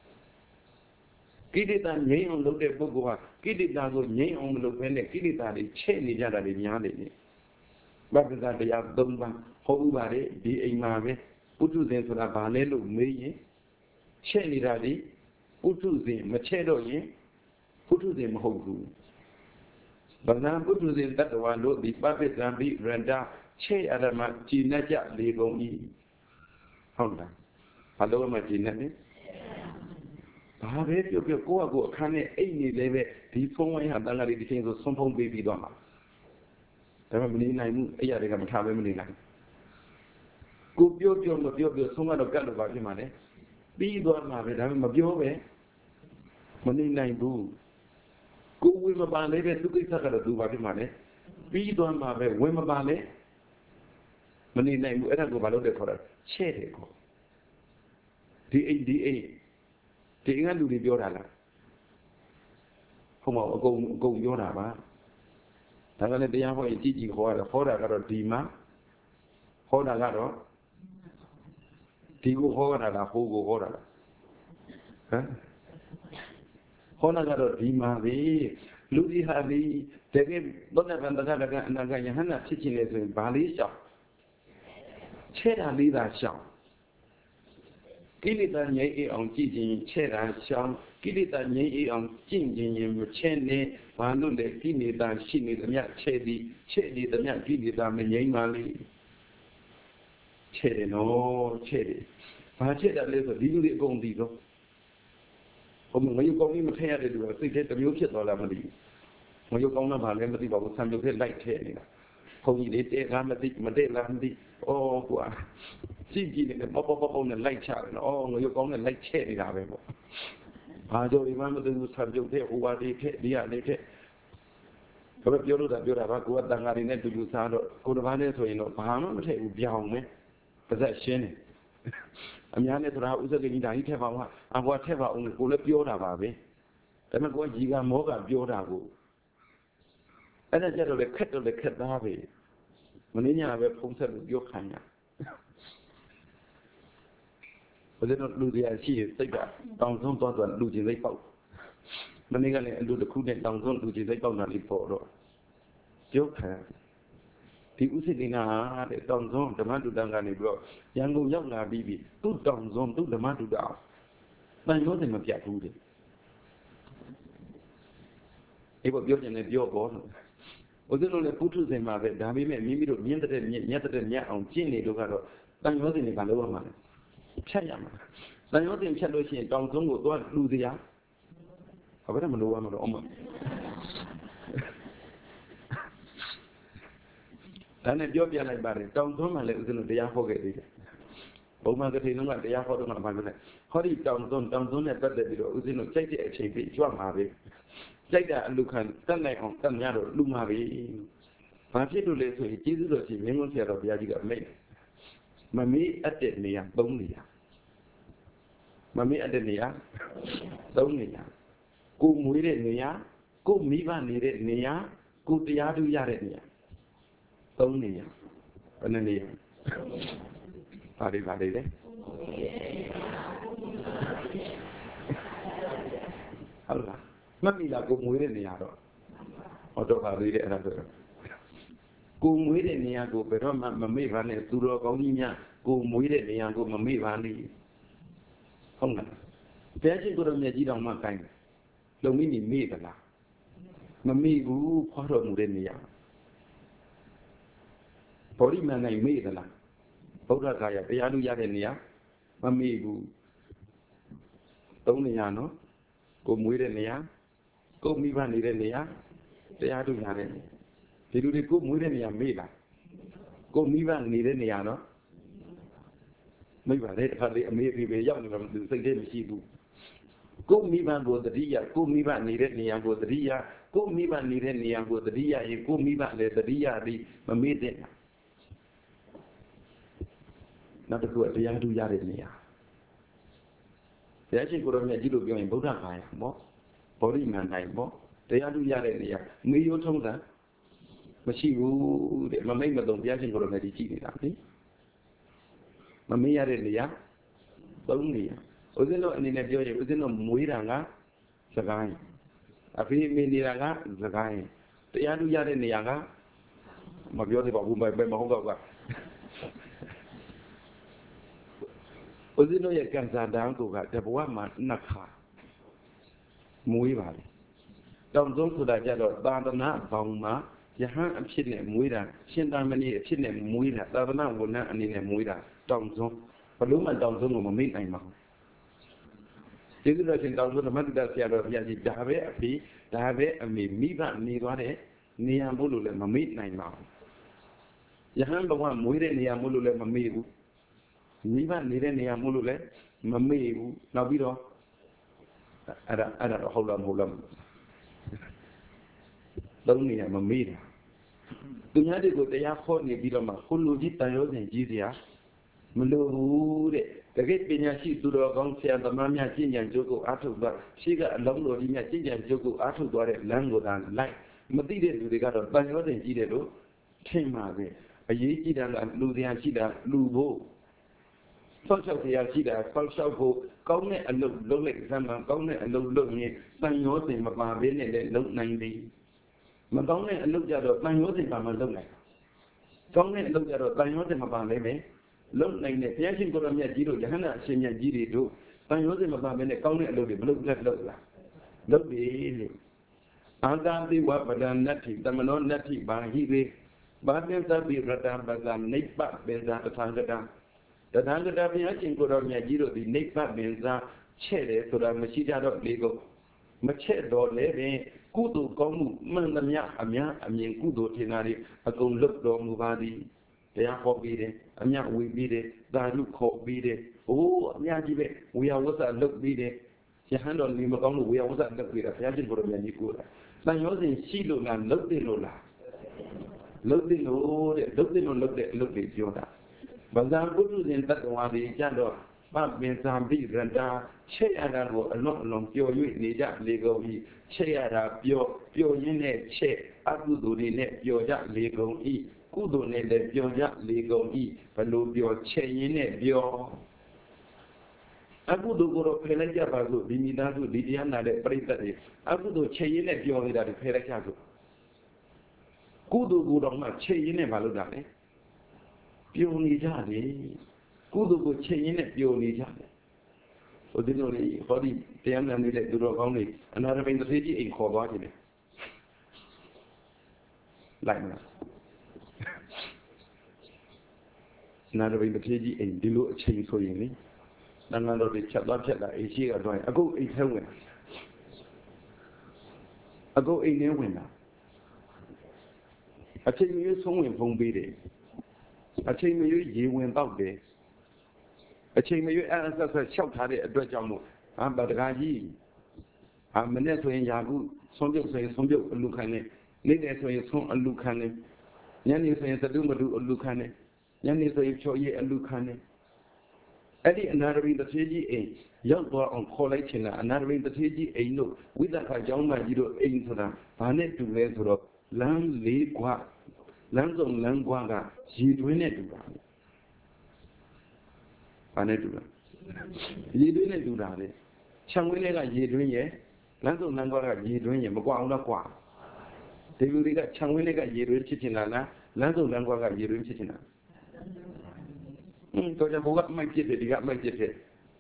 ကိလေသာငြိမ်းအောင်လုပ်တဲ့ပုဂ္ဂိုလ်ဟာကိလေသာကိုငြိမ်းအောင်မလုပ်ဘဲနဲ့ကိလေသာတွေချက်နေကြတာတွေများနေတယ်ပပ္ပဇာတရားသုံးပါးဟောဥပါလေဒီအိမ်မှာပဲပုထုဇဉ်ဆိုတာဘာလဲလို့မေးရင်ချက်နေတာဒီပုထုဇဉ်မချက်တော့ရင်ပုထုဇဉ်မဟုတ်ဘူးဗဇံပုထုဇဉ်တတ္တဝါတို့ဒီပပ္ပဇံဘိရန္တာချက်အရမကြည်နှက်ကြလေကုန်၏ဟုတ်လားဘာလို့မှကြည်နှက်လဲဘာပဲပြောပြောကိုယ့်အကိုအခန်းနဲ့အိတ်နေလဲပဲဒီဖုံးဝိုင်းဟာတန်ခါးလေးဒီချိန်ဆိုဆုံးဖုံးပေးပြီးတော့မှာဒါမှမနေနိုင်ဘူးအဲ့ရတွေကမထားပဲမနေနိုင်ကိုပြောပြောမပြောပြောဆုံးကတော့ကတ်လို့ပါဖြစ်မှာလေပြီးသွားမှာပဲဒါပေမဲ့မပြောပဲမနေနိုင်ဘူးကိုဝင်မပါလေပဲသူကိစ္စကတော့သူပါဖြစ်မှာလေပြီးသွားမှာပဲဝင်မပါလေမနေနိုင်ဘူးအဲ့ဒါကိုဘာလို့လဲခေါ်တာချဲ့တယ်ခေါ်ဒီအိတ်ဒီအိတ်ဒီငါလူတွေပြောတာလားဟုတ်မဟုတ်အကုန်အကုန်ပြောတာပါဒါကလည်းတရားဟောရင်ကြည်ကြည်ဟောရတယ်ဟောတာကတော့ဒီမှာဟောတာကတော့ဒီကိုဟောတာလားဟိုကိုဟောတာလားဟမ်ဟောတာကတော့ဒီမှာပဲလူကြီးဟာဒီတကယ်ဘုရားဗန္ဒကကအနာဂယဟနာဖြစ်ခြင်းလေဆိုရင်ဘာလေးရှောင်ချဲ့တာလေးသာရှောင်ကိလေသာငြိမ်းအောင်ကြည့်ခြင်းချဲ့တာရှောင်ကိလေသာငြိမ်းအောင်ကျင့်ခြင်းရင်ချဲ့နေဘာလို့လဲကိလေသာရှိနေသမျှချဲ့သည်ချဲ့နေသမျှကိလေသာမငြိမ်းပါလေချဲ့တယ်နော်ချဲ့တယ်ဘာချဲ့တာလဲဆိုဒီလူတွေအကုန်ဒီတော့ဘုံငရုတ်ကောင်းကြီးမထည့်ရတဲ့လူကစိတ်ထဲတစ်မျိုးဖြစ်သွားလားမသိဘူးငရုတ်ကောင်းတော့ဘာလဲမသိပါဘူးဆံပြုတ်ထဲလိုက်ထည့်နေတာဘုံကြီးလေးတဲကားမသိမတဲလားမသိဩကွာကြည့်ကြည့်နေတယ်ပေါ့ပေါ့ပေါ့ပေါ့နဲ့လိုက်ချတယ်နော်ဩငရုတ်ကောင်းနဲ့လိုက်ချဲ့နေတာပဲပေါ့ဘာကြောင့်ဒီမှမသိဘူးဆံပြုတ်ထဲဟိုပါလေးထည့်ဒီဟာလေးထည့်ဒါပဲပြောလို့တာပြောတာပါကိုကတန်ဃာတွေနဲ့တူတူစားတော့ကိုတစ်ပါးနဲ့ဆိုရင်တော့ဘာမှမထည့်ဘူးပြောင်းမယ်ပါဇက်ရှင်းတယ်အများနဲ့ဆိုတာဥစ္စာကကြီးဓာကြီးထက်ပါဦးအဘွားထက်ပါအောင်ကိုလည်းပြောတာပါပဲဒါပေမဲ့ကိုကကြီးကမောကပြောတာကိုအဲ့ဒါကြတော့လေခက်တော့လေခက်သားပဲမင်းညာပဲဖုံးဆက်လို့ပြောခိုင်းရဘယ်လိုလူတွေရှိစိတ်ကတောင်ဆုံးသွားသွားလူချင်းစိတ်ပေါက်မနေ့ကလည်းအလူတစ်ခုနဲ့တောင်ဆုံးလူချင်းစိတ်ပေါက်တာလေးပေါ်တော့ပြောခိုင်းဒီဥစိတိနာတဲ့တောင်ဆုံးဓမ္မတုတ္တန်ကနေပြီးတော့ရန်ကုန်ရောက်လာပြီးပြီသူ့တောင်ဆုံးသူ့ဓမ္မတုတ္တအောင်တန်ရုံးစင်မပြတ်ဘူးတဲ့အေးပေါ့ပြောချင်တယ်ပြောပေါ်လို့ဥစဉ်လို့လည်းပုထုဇဉ်မှာပဲဒါပေမဲ့မိမိတို့မြင့်တဲ့မြင့်ညက်တဲ့မြတ်အောင်ကျင့်နေလို့ကတော့တန်ရုံးစင်တွေကလောရမှာလေဖြတ်ရမှာတန်ရုံးစင်ဖြတ်လို့ရှိရင်တောင်ဆုံးကိုသွားလူစရာဘာပဲမလို့ရမှာတော့အမဒါနဲ့ပြောပြလိုက်ပါတယ်တောင်ဆုံးမှလည်းဥစဉ်လို့တရားဟောခဲ့သေးတယ်ဘုံမကတိလုံးကတရားဟောတော့မှဘာလို့လဲဟောဒီတောင်ဆုံးတောင်ဆုံးနဲ့ပတ်သက်ပြီးတော့ဥစဉ်လို့ကြိုက်တဲ့အချိန်ပြီးကြွမှာပဲကြိုက်တာအလူခံတက်နိုင်အောင်တက်များတော့လူမှာပဲဘာဖြစ်လို့လဲဆိုရင်ကျေးဇူးတော်ရှင်မင်းမဆရာတော်ဘုရားကြီးကမိတ်မမေးအပ်တဲ့နေရာသုံးနေရာမမေးအပ်တဲ့နေရာသုံးနေရာကိုမွေးတဲ့နေရာကိုမိဘနေတဲ့နေရာကိုတရားထုရတဲ့နေရာသုံးနေရဘယ်နှနေရပါလိပါလိလေဟုတ်လားမမိလားကိုမွေးတဲ့နေရာတော့ဟောတော့ပါသေးတယ်အဲ့ဒါဆိုကိုမွေးတဲ့နေရာကိုဘယ်တော့မှမမေ့ပါနဲ့သူတော်ကောင်းကြီးများကိုမွေးတဲ့နေရာကိုမမေ့ပါနဲ့ဟုတ်လားဘယ်ချင်းကိုတော့မြတ်ကြီးတော်မှကိုင်းတယ်လုံမိမိမေ့သလားမမေ့ဘူးခေါ်တော်မူတဲ့နေရာဘောဓိမန္နိုင်မေ့သလားဗုဒ္ဓဂါယတရားလူရတဲ့နေရာမမေ့ဘူးသုံးနေရာနော်ကိုမွေးတဲ့နေရာကိုမိဘနေတဲ့နေရာတရားလူရတဲ့နေရာဒီလူတွေကိုမွေးတဲ့နေရာမေ့လားကိုမိဘနေတဲ့နေရာနော်မိဘတဲ့အခါလေးအမေဖေဖေရောက်နေတော့စိတ်ထဲမရှိဘူးကိုမိဘကိုတတိယကိုမိဘနေတဲ့နေရာကိုတတိယကိုမိဘနေတဲ့နေရာကိုတတိယရင်ကိုမိဘလည်းတတိယသည်မမေ့တဲ့နောက်တစ်ခုကတရားထုရတဲ့နေရာတရားရှိကိုရောမြတ်ကြီးလို့ပြောရင်ဗုဒ္ဓဘာသာပေါ့ဗောဓိမန္တိုင်းပေါ့တရားထုရတဲ့နေရာမေယိုထုံးတာမရှိဘူးတဲ့မမိတ်မသုံးတရားရှိကိုရောမြတ်ကြီးကြည့်နေတာလေမမေ့ရတဲ့နေရာသုံးနေရာဦးဇင်းတို့အနေနဲ့ပြောရင်ဦးဇင်းတို့မွေးတာကစကိုင်းအဖေမေနေတာကစကိုင်းတရားထုရတဲ့နေရာကမပြောသေးပါဘူးဘယ်မဟုတ်တော့ကဦးဇင်းတို့ရဲ့ကံစားတန်းကိုကတဘဝမှာနှစ်ခါမွေးပါလေတောင်ဆုံးဆိုတာကြတော့သာသနာဘောင်မှာယဟန်အဖြစ်နဲ့မွေးတာရှင်သာမဏေအဖြစ်နဲ့မွေးတာသာသနာဝန်ထမ်းအနေနဲ့မွေးတာတောင်ဆုံးဘလို့မှတောင်ဆုံးကိုမမေ့နိုင်ပါဘူးကျေးဇူးတော်ရှင်တောင်ဆုံးဓမ္မတုတ္တဆရာတော်ဘုရားကြီးဒါပဲအဖေဒါပဲအမေမိဘနေသွားတဲ့နေရာမို့လို့လည်းမမေ့နိုင်ပါဘူးယဟန်ဘဝမွေးတဲ့နေရာမို့လို့လည်းမမေ့ဘူးမိဘနေတဲ့နေရာမို့လို့လည်းမမေ့ဘူးနောက်ပြီးတော့အဲ့ဒါအဲ့ဒါတော့ဟုတ်လားမဟုတ်လားသုံးနေရာမမေ့တာသူများတွေကိုတရားခေါ်နေပြီးတော့မှခုလူကြီးတန်ရုံးစဉ်ကြီးစရာမလိုဘူးတဲ့တကယ်ပညာရှိသူတော်ကောင်းဆရာသမားများကျင့်ကြံကြိုးကိုအားထုတ်သွားရှိကအလုံးတော်ကြီးများကျင့်ကြံကြိုးကိုအားထုတ်သွားတဲ့လမ်းကိုသာလိုက်မသိတဲ့လူတွေကတော့တန်ရောတင်ကြီးတယ်လို့ထင်ပါပဲအရေးကြီးတာကလူတရားရှိတာလူဖို့ဆောက်ရှောက်တရားရှိတာဆောက်ရှောက်ဖို့ကောင်းတဲ့အလုပ်လုပ်လိုက်စမ်းမှကောင်းတဲ့အလုပ်လုပ်ရင်တန်ရောတင်မပါဘဲနဲ့လည်းလုပ်နိုင်တယ်မကောင်းတဲ့အလုပ်ကြတော့တန်ရောတင်ပါမှလုပ်နိုင်ကောင်းတဲ့အလုပ်ကြတော့တန်ရောတင်မပါလဲပဲလုံနိုင်တဲ့ဘုရားရှင်ကိုယ်တော်မြတ်ကြီးတို့ယဟန္တာအရှင်မြတ်ကြီးတွေတို့တန်ရောစင်မပါဘဲနဲ့ကောင်းတဲ့အလုပ်တွေမလုပ်လက်လုပ်လားလုပ်ပြီလေအာသာတိဝပဒနတ္ထိတမနောနတ္ထိဘာဟိရေဘာသင်္သပိရတံပဇာနိဗ္ဗပင်ဇာတထာဂတံတထာဂတဘုရားရှင်ကိုယ်တော်မြတ်ကြီးတို့ဒီနိဗ္ဗပင်ဇာချဲ့တယ်ဆိုတာမရှိကြတော့လေကုန်မချဲ့တော့လေပင်ကုသိုလ်ကောင်းမှုမှန်သမျှအများအမြင်ကုသိုလ်ထင်တာတွေအကုန်လွတ်တော်မူပါသည်တရားဟောပြီးတယ်အမြဝေပြီးတယ်သာဓုခေါ်ပြီးတယ်ဟိုးအများကြီးပဲဝေယဝဆလုတ်ပြီးတယ်ယဟန်တော်နေမကောင်းလို့ဝေယဝဆလုတ်ပြီးတာဘုရားရှင်ကိုယ်တော်မြတ်ကြီးကိုယ်တာတန်ရောစဉ်ရှိလို့လားလုတ်တယ်လို့လားလုတ်တယ်လို့တဲ့လုတ်တယ်လို့လုတ်တဲ့အလုပ်တွေပြောတာဗဇံပုထုဇဉ်တတ္တဝါတွေကြတော့ပပင်ဇံပိရတာချဲ့ရတာကိုအလုံးအလုံးပျော်၍နေကြလေကုန်၏ချဲ့ရတာပျော်ပျော်ရင်းနဲ့ချဲ့အကုသိုလ်တွေနဲ့ပျော်ကြလေကုန်၏ကုသိုလ်နဲ့လည်းပျော်ကြလေကုန်၏ဘလို့ပျော်ချဲ့ရင်းနဲ့ပျော်အကုသိုလ်ကိုတော့ဖယ်လိုက်ကြပါစို့ဒီမိသားစုဒီတရားနာတဲ့ပရိသတ်တွေအကုသိုလ်ချဲ့ရင်းနဲ့ပျော်နေတာတွေဖယ်လိုက်ကြစို့ကုသိုလ်ကိုတော့မှချဲ့ရင်းနဲ့မလုပ်တာလေပျော်နေကြတယ်ကုသိုလ်ကိုချဲ့ရင်းနဲ့ပျော်နေကြတယ်ဟိုဒီလိုလေဟောဒီတရားနာနေတဲ့သူတော်ကောင်းတွေအနာရပိန်တစ်သေးကြီးအိမ်ခေါ်သွားကြတယ်လိုက်မလားနာရပိန်တစ်သေးကြီးအိမ်ဒီလိုအချိန်ဆိုရင်လေတန်ခါတော်တွေချက်သွားဖြတ်တာအိမ်ရှိကတော့ရင်အခုအိမ်ထဲဝင်အခုအိမ်ထဲဝင်တာအချိန်မျိုးဆုံးဝင်ဖုံးပေးတယ်အချိန်မျိုးရေဝင်တောက်တယ်အချိန်မျိုးအဲ့အဆက်ဆက်လျှောက်ထားတဲ့အတွက်ကြောင့်မို့ဟာဗဒကာကြီးဟာမနေ့ဆိုရင်ယာကုဆုံးပြုတ်ဆိုရင်ဆုံးပြုတ်အလူခံနေနေ့တယ်ဆိုရင်ဆုံးအလူခံနေညနေဆိုရင်သတုမတုအလူခံနေညနေဆိုရင်ဖြော်ရည်အလူခံနေအဲ့ဒီအနာရဝိတ္ထေကြီးအိမ်ရောက်သွားအောင်ခေါ်လိုက်ချင်တာအနာရဝိတ္ထေကြီးအိမ်တို့ဝိသခကျောင်းမကြီးတို့အိမ်ဆိုတာဘာနဲ့တူလဲဆိုတော့လမ်းလေးกว่าလမ်းစုံလမ်းกว่าကရေတွင်းနဲ့တူတာဘာနဲ့တူလဲရေတွင်းနဲ့တူတာလေခြံဝင်းလေးကရေတွင်းရဲ့လမ်းစုံလမ်းกว่าကရေတွင်းရဲ့မကွာအောင်တော့กว่าဒီလူတွေကခြံဝင်းလေးကရေတွင်းဖြစ်ချင်တာလားလမ်းစုံလမ်းกว่าကရေတွင်းဖြစ်ချင်တာอืมတော့ဘုရားမိုက်ပြစ်တယ်ဒီကမိုက်ပြစ်တယ်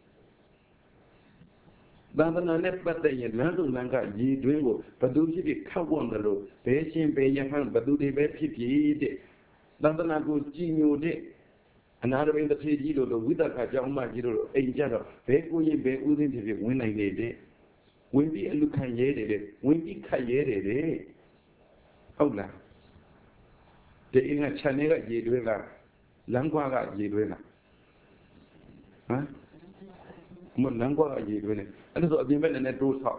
သာသနာနဲ့ပတ်သက်ရင်လမ်းစုံလမ်းကရေတွင်းကိုဘသူဖြစ်ဖြစ်ခောက်ဝန်းတယ်လို့ဘယ်ရှင်ဘယ်ယဟန်ဘသူတွေပဲဖြစ်ဖြစ်တဲ့သာသနာကိုကြည်ညိုတဲ့အနာရဝိတ္ထေကြီးတို့လိုဝိသခကျောင်းမကြီးတို့လိုအိမ်ကြတော့ဘယ်ကိုရင်ဘယ်ဥသိဖြစ်ဖြစ်ဝင်နိုင်နေတဲ့ဝင်ပြီးအလူခံရဲတယ်တဲ့ဝင်ပြီးခတ်ရဲတယ်တဲ့ဟုတ်လားဒီအင်းကခြံထဲကရေတွင်းကလမ်းကွာကရေတွင်းလားဟမ်မလမ်းကွာကရေတွင်းလေအဲ့ဒါဆိုအပြင်ဘက်နဲ့တိုးဆောက်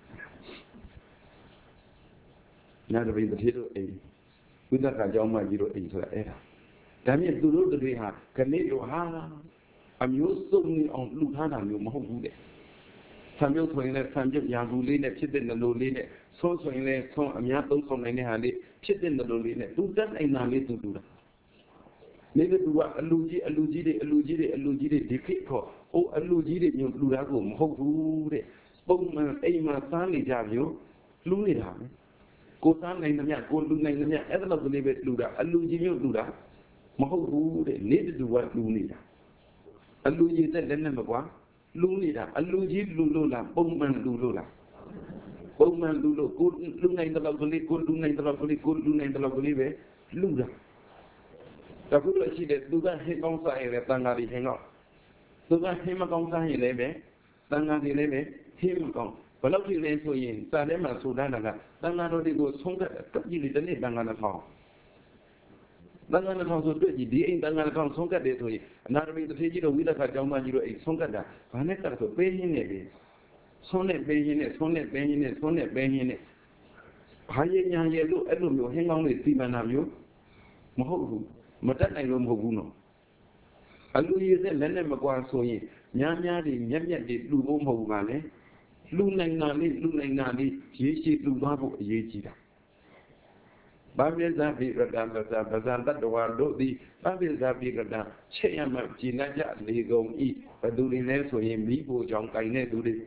နာရဝိတ္ထေတို့အိမ်ဝိသခကျောင်းမကြီးတို့အိမ်ဆိုတာအဲ့ဒါဒါမြင်သူတို့တွေဟာခဏလေးတော့ဟာအမျိုးစုံနေအောင်လှူထားတာမျိုးမဟုတ်ဘူးတဲ့ဆံပြုတ်ဆိုရင်လည်းဆံပြုတ်ရာဂူလေးနဲ့ဖြစ်တဲ့နလိုလေးနဲ့ဆုံးဆိုရင်လည်းဆုံးအများသုံးဆောင်နိုင်တဲ့ဟာလေးဖြစ်တဲ့နလိုလေးနဲ့သူတက်နိုင်တာလေးသူလူတာနေကသူကအလူကြီးအလူကြီးတွေအလူကြီးတွေအလူကြီးတွေဒီခေတ်ခေါ်ဟိုအလူကြီးတွေမျိုးလူတာကိုမဟုတ်ဘူးတဲ့ပုံမှန်အိမ်မှာစားနေကြမျိုးလူနေတာပဲကိုစားနိုင်သမျှကိုလူနိုင်သမျှအဲ့ဒါလိုလေးပဲလူတာအလူကြီးမျိုးလူတာမဟုတ်ဘူးတဲ့နေတူကလူနေတာအလူကြီးတဲ့လည်းနဲ့မကွာလူနေတာအလူကြီးလူလို့လားပုံမှန်လူလို့လားပုံမှန်လူလို့ကိုလူနိုင်တဲ့လောက်ကလေးကိုလူနိုင်တဲ့လောက်ကလေးကိုလူနိုင်တဲ့လောက်ကလေးပဲလူတာတခုလို့ရှိတယ်သူကဟင်းကောင်းစားရင်လည်းတန်ဃာတွေဟင်းကောင်းသူကဟင်းမကောင်းစားရင်လည်းပဲတန်ဃာတွေလည်းပဲဟင်းမကောင်းဘယ်လောက်ထိလဲဆိုရင်စာထဲမှာဆိုထားတာကတန်ဃာတော်တွေကိုဆုံးကတက်ကြည့်လေတနေ့တန်ဃာတစ်ထောင်တန်ဃာတစ်ထောင်ဆိုတွေ့ကြည့်ဒီအိမ်တန်ဃာတစ်ထောင်ဆုံးကတယ်ဆိုရင်အနာရမိတထေကြီးတို့ဝိသခကျောင်းမကြီးတို့အိမ်ဆုံးကတာဘာနဲ့ကတ်ဆိုပေးရင်းနဲ့ပဲဆုံးနဲ့ပေးရင်းနဲ့ဆုံးနဲ့ပေးရင်းနဲ့ဆုံးနဲ့ပေးရင်းနဲ့ဘာရညာရဲ့လို့အဲ့လိုမျိုးဟင်းကောင်းတွေစီမံတာမျိုးမဟုတ်ဘူးမတက်နိုင်လို့မဟုတ်ဘူးနော်အလူရည်တဲ့လက်နဲ့မကွာဆိုရင်များများတွေမျက်မျက်တွေလှူဖို့မဟုတ်ပါနဲ့လှူနိုင်တာလေးလှူနိုင်တာလေးရေရှည်လှူသွားဖို့အရေးကြီးတာဘာပိဇာပိကတံပဇာပဇံတတ္တဝါတို့သည်ဘာပိဇာပိကတံချက်ရမှကြည်နပ်ကြလေကုန်ဤဘသူတွေလဲဆိုရင်မိဖို့ကြောင့်တိုင်တဲ့သူတွေ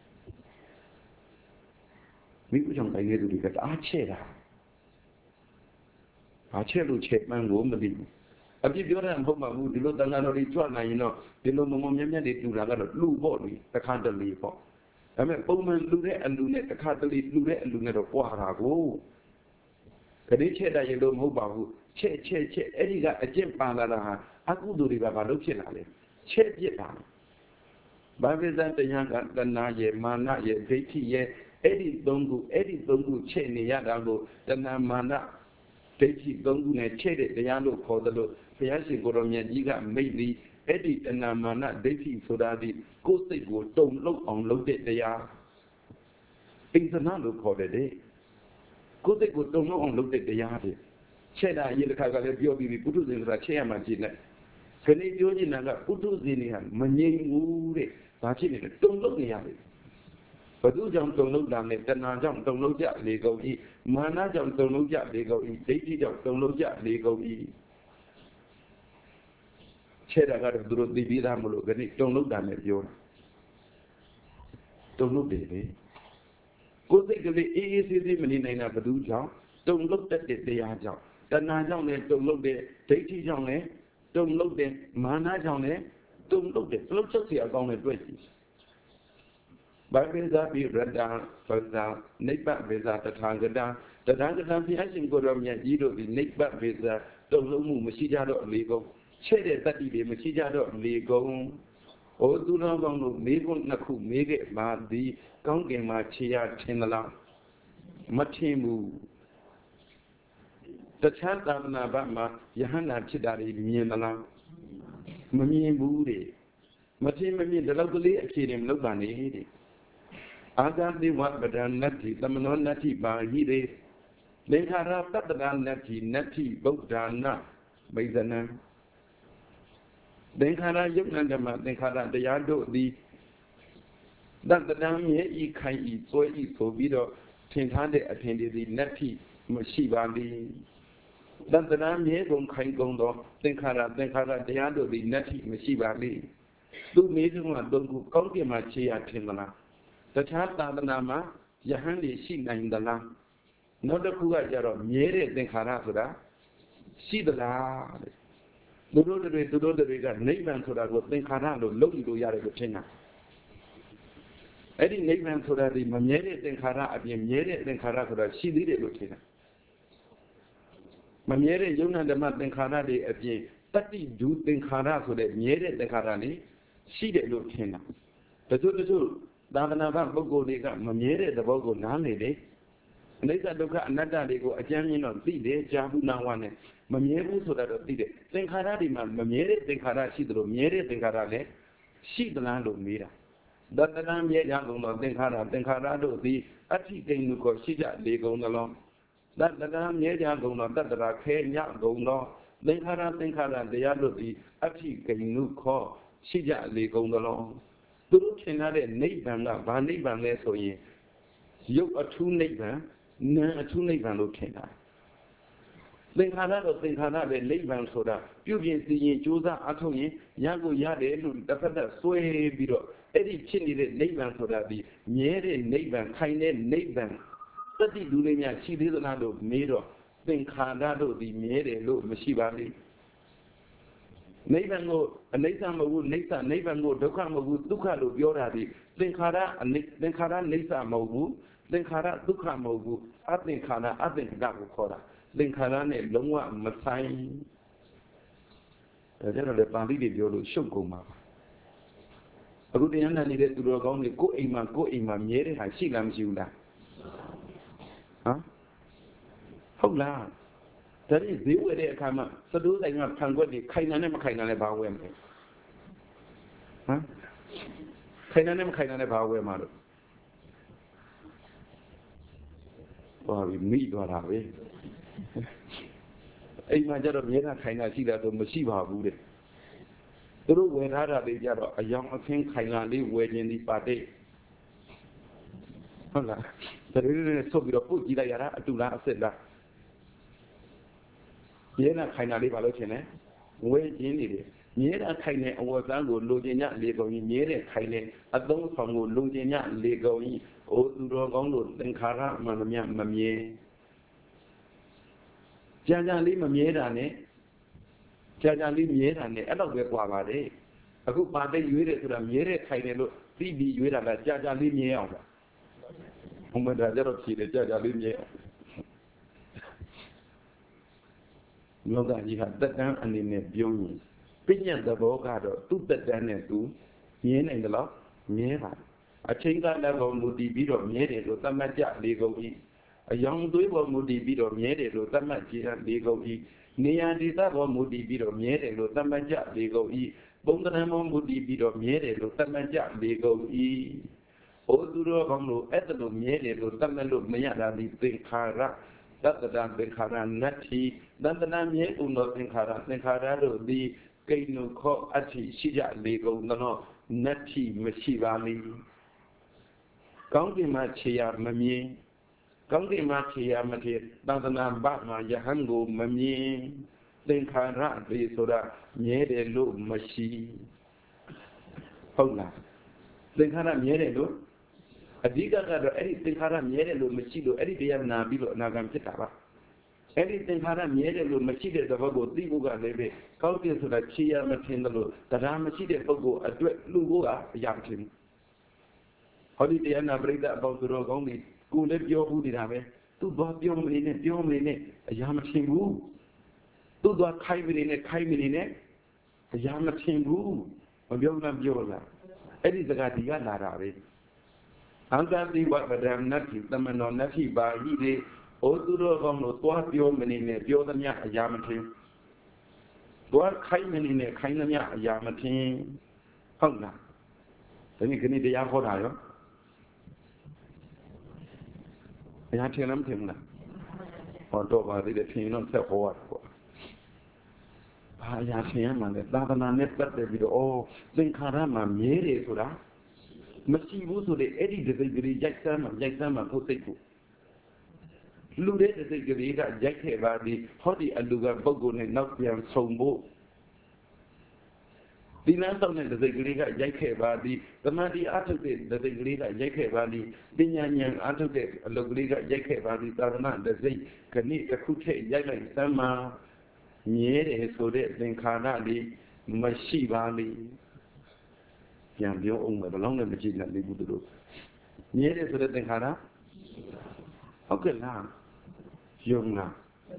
မိဖို့ကြောင့်တိုင်တဲ့သူတွေကတအားချဲ့တာဘာချဲ့လို့ချဲ့မှန်းကိုမသိဘူးအပြစ်ပြောတာမဟုတ်ပါဘူးဒီလိုတန်ခါတော်တွေကြွနိုင်ရင်တော့ဒီလိုမမမြတ်မြတ်တွေတူတာကတော့လှူဖို့လေတစ်ခါတလေပေါ့ဒါပေမဲ့ပုံမှန်လှူတဲ့အလူနဲ့တစ်ခါတလေလှူတဲ့အလူနဲ့တော့ပွားတာကိုခရီးချဲ့တတ်ရင်တော့မဟုတ်ပါဘူးချဲ့ချဲ့ချဲ့အဲ့ဒီကအကျင့်ပန်လာတာဟာအကုသိုလ်တွေကဘာလို့ဖြစ်လာလဲချဲ့ပြစ်တာဘာဝိဇ္ဇတရားကတဏှာရဲ့မာနရဲ့ဒိဋ္ဌိရဲ့အဲ့ဒီသုံးခုအဲ့ဒီသုံးခုချဲ့နေရတာကိုတဏှာမာနဒိဋ္ဌိသုံးခုနဲ့ချဲ့တဲ့တရားလို့ခေါ်တယ်လို့ဘုရားရှင်ကိုရောမြတ်ကြီးကမိတ်ပြီးအဲ့ဒီတဏှာမာနဒိဋ္ဌိဆိုတာဒီကိုယ်စိတ်ကိုတုံလှုပ်အောင်လုပ်တဲ့တရားပိဿနာလို့ခေါ်တယ်တဲ့ကိုယ်စိတ်ကိုတုံလှုပ်အောင်လုပ်တဲ့တရားတွေချဲ့တာအရင်တစ်ခါကလည်းပြောပြီးပြီပုထုဇဉ်ဆိုတာချဲ့ရမှကြည့်နဲ့ခဏပြောနေတာကပုထုဇဉ်တွေကမငြိမ်ဘူးတဲ့ဘာဖြစ်နေလဲတုံလှုပ်နေရတယ်ဘုသူကြောင့်တုံလုံးတာနဲ့တဏှာကြောင့်တုံလုံးကြလေကုန်၏မာနကြောင့်တုံလုံးကြလေကုန်၏ဒိဋ္ဌိကြောင့်တုံလုံးကြလေကုန်၏ချဲ့တာကတော့သူတို့သိပြီးသားမလို့ခဏတုံလုံးတာနဲ့ပြောတာတုံလုံးတယ်လေကိုယ်စိတ်ကလေးအေးအေးဆေးဆေးမနေနိုင်တာဘုသူကြောင့်တုံလုံးတတ်တဲ့တရားကြောင့်တဏှာကြောင့်လည်းတုံလုံးတဲ့ဒိဋ္ဌိကြောင့်လည်းတုံလုံးတဲ့မာနကြောင့်လည်းတုံလုံးတဲ့လှုပ်ချုပ်เสียအကောင်းနဲ့တွေ့ကြည့်ဘာဝိဇ္ဇာပိရတ္တပဇာနိဗ္ဗဗေဇာတထာဂတတထာဂတဘုရားရှင်ကိုယ်တော်မြတ်ကြီးတို့ဒီနိဗ္ဗဗေဇာတုံလုံးမှုမရှိကြတော့အလေကုန်ချဲ့တဲ့တတ္တိတွေမရှိကြတော့အလေကုန်ဟိုသူတော်ကောင်းတို့မေးခွန်းနှစ်ခုမေးခဲ့ပါသည်ကောင်းကင်မှာခြေရထင်သလားမထင်ဘူးတခြားသာသနာ့ဘက်မှာယဟန္တာဖြစ်တာတွေမြင်သလားမမြင်ဘူးတဲ့မထင်မမြင်ဒီလောက်ကလေးအခြေအနေမလုပ်ပါနဲ့တဲ့အာဂတိဝပဒနတ္တိသမနောနတ္တိပါဟိရေသင်္ခါရတတ္တနာနတ္တိနတ္တိဗုဒ္ဓနာမိဇနံသင်္ခါရယုတ်နံဓမ္မသင်္ခါရတရားတို့သည်တတ္တနာမြဲဤခိုင်ဤစွဲဤဆိုပြီးတော့ထင်ထားတဲ့အထင်တွေသည်နတ္တိမရှိပါသည်တတ္တနာမြဲကုန်ခိုင်ကုန်သောသင်္ခါရသင်္ခါရတရားတို့သည်နတ္တိမရှိပါလိသူမေးဆုံးကသုံးခုကောင်းကင်မှာခြေရထင်သလားတခြားသာသနာမှာယဟန်တွေရှိနိုင်သလားနောက်တစ်ခုကကြတော့မြဲတဲ့သင်္ခါရဆိုတာရှိသလားတဲ့သူတို့တွေသူတို့တွေကနိဗ္ဗာန်ဆိုတာကိုသင်္ခါရလို့လုပ်ယူလို့ရတယ်လို့ထင်တာအဲ့ဒီနိဗ္ဗာန်ဆိုတာဒီမမြဲတဲ့သင်္ခါရအပြင်မြဲတဲ့သင်္ခါရဆိုတာရှိသေးတယ်လို့ထင်တာမမြဲတဲ့ယုံနာဓမ္မသင်္ခါရတွေအပြင်တတ္တိဒုသင်္ခါရဆိုတဲ့မြဲတဲ့သင်္ခါရတွေရှိတယ်လို့ထင်တာတချို့တချို့သာသနာ့ဘပုဂ္ဂိုလ်တွေကမမြဲတဲ့သဘောကိုနားလည်တယ်အနိစ္စဒုက္ခအနတ္တတွေကိုအကျဉ်းချင်းတော့သိတယ်ကြာဘူးနာဝနဲ့မမြဲဘူးဆိုတာတော့သိတယ်သင်္ခါရတွေမှာမမြဲတဲ့သင်္ခါရရှိသလိုမြဲတဲ့သင်္ခါရလည်းရှိသလားလို့မေးတာတတ္တနာမြဲကြကုန်သောသင်္ခါရသင်္ခါရတို့သည်အဋ္ဌိကိဉ္နုကိုရှိကြလေကုန်သလောတတ္တနာမြဲကြကုန်သောတတ္တရာခဲညကုန်သောသင်္ခါရသင်္ခါရတရားတို့သည်အဋ္ဌိကိဉ္နုခောရှိကြလေကုန်သလောသူတို့ထင်ထားတဲ့နိဗ္ဗာန်ကဘာနိဗ္ဗာန်လဲဆိုရင်ရုပ်အထူးနိဗ္ဗာန်နာမ်အထူးနိဗ္ဗာန်လို့ထင်တာသင်္ခါရတော့သင်္ခါရပဲနိဗ္ဗာန်ဆိုတာပြုပြင်စီရင်ကြိုးစားအထောက်ရင်ရကိုရတယ်လို့တစ်ဖက်သက်ဆွဲပြီးတော့အဲ့ဒီဖြစ်နေတဲ့နိဗ္ဗာန်ဆိုတာဒီမြဲတဲ့နိဗ္ဗာန်ခိုင်တဲ့နိဗ္ဗာန်တတိလူလေးများရှိသေးသလားလို့မေးတော့သင်္ခါရတို့ဒီမြဲတယ်လို့မရှိပါဘူးနိဗ္ဗာန်ကိုအနိစ္စမဟုတ်ဘူးနိစ္စနိဗ္ဗာန်ကိုဒုက္ခမဟုတ်ဘူးဒုက္ခလို့ပြောတာဒီသင်္ခါရအနိသင်္ခါရနိစ္စမဟုတ်ဘူးသင်္ခါရဒုက္ခမဟုတ်ဘူးအသင်္ခါရအသင်္ခါရကိုခေါ်တာသင်္ခါရနဲ့လုံးဝမဆိုင်ဒါကြတော့လေပါဠိတွေပြောလို့ရှုပ်ကုန်ပါအခုတရားနာနေတဲ့သူတော်ကောင်းတွေကိုယ်အိမ်မှာကိုယ်အိမ်မှာမြဲတဲ့ဟာရှိလားမရှိဘူးလားဟမ်ဟုတ်လားဒါရင်ဈေးဝယ်တဲ့အခါမှာသတိုးဆိုင်ကခံွက်တွေခိုင်တာနဲ့မခိုင်တာနဲ့ဘာဝယ်မလဲဟမ်ခိုင်တာနဲ့မခိုင်တာနဲ့ဘာဝယ်မှာလို့ဘာပြီးမိသွားတာပဲအိမ်မှာကျတော့မြဲတာခိုင်တာရှိတာဆိုမရှိပါဘူးတဲ့ Through where they are a young thing, kindly waiting the party. The so we put Gila to last said that. Yena kindly valocene, waiting it. Yena kindly was looking at legal in Yere kindly, a don't from looking at legal in Odurogongo, then Kara, Mamma Mamie. Jaja Lim Mierane. Jaja Lim Mierane, I don't get Wavade. A good party you read to the Miere Kainelo, T V you read at Jaja Lim Mier. Woman, I don't see the Jaja Lim Mier. No, that you have that down and in a beauty. Pinion the Bogado, took that down and two, Mien and the law, Miera. A change that level would be beat of Miere to Tamaja legal e. A young doable would be beat of Miere to Tamaja legal e. Nia disable would be beat of Miere to Tamaja legal e. Bonganamon would be beat of Miere to Tamaja legal e. Oduro Hongo, Etano Miere to Tamalo Mayada, the Tinkara. That the damn Benkara Nati, then the name yet will not Benkara, Benkara, the Kainu Ko Ati, Shija legal, no, Nati, Mashivali. County Machia Mamie, County Machia Mati, Dandana Batma, Yahango, Mamie, Benkara, the Soda, Miere Lu Mashi. Hola. Benkara Miere Lu. A digger got anything haram yet, Machido, any day and Nabilo Nagam Chitaba. Anything haram yet, Machida, the Vago, Dibuga, Lebe, Counties of the Chia Matindalo, the Ramachide Fogo, a Lugua, Yakin. Holiday and I break that about the road only. Go let your hoodie have it. Two bought your minute, your minute, a Yamachin woo. Two bought Kaimin in a Kaimin in it, a Yamachin woo, a Yola Viola. Eddie the Gadia Naravi. Angadi what Madame Nati, the man on Nati by Ede, Oduro Hono, Dwap Yoman, Yodania Yamatin. Dwap Kaiman in a Kainania Yamatin. Hungna. Then you can eat the Yahodayo. I had to tell him. Or do I did a thing on self or what? I asked him and the Davana net but the video, oh, then Karama, Mary, so that. Massivo to the Eddie the degree Jackson and Jackson and Potato. Lude the degree that Jack Hevadi, Hodi Aluga Bogon and Nokian Sombo. The Nanton and the degree that Jack Hevadi, the Madi Attate, the degree that Jack Hevadi, Binyan Attate, a Logriga Jack Hevadi, Tarana, the Zay, Kanita Kute, Yagan Sama, Niere, so that then Kanadi, Mashivali. Yang dia orang berlong dan berjin nak libu dulu. Ni ada sudah tengkara. Okey lah. Siung lah.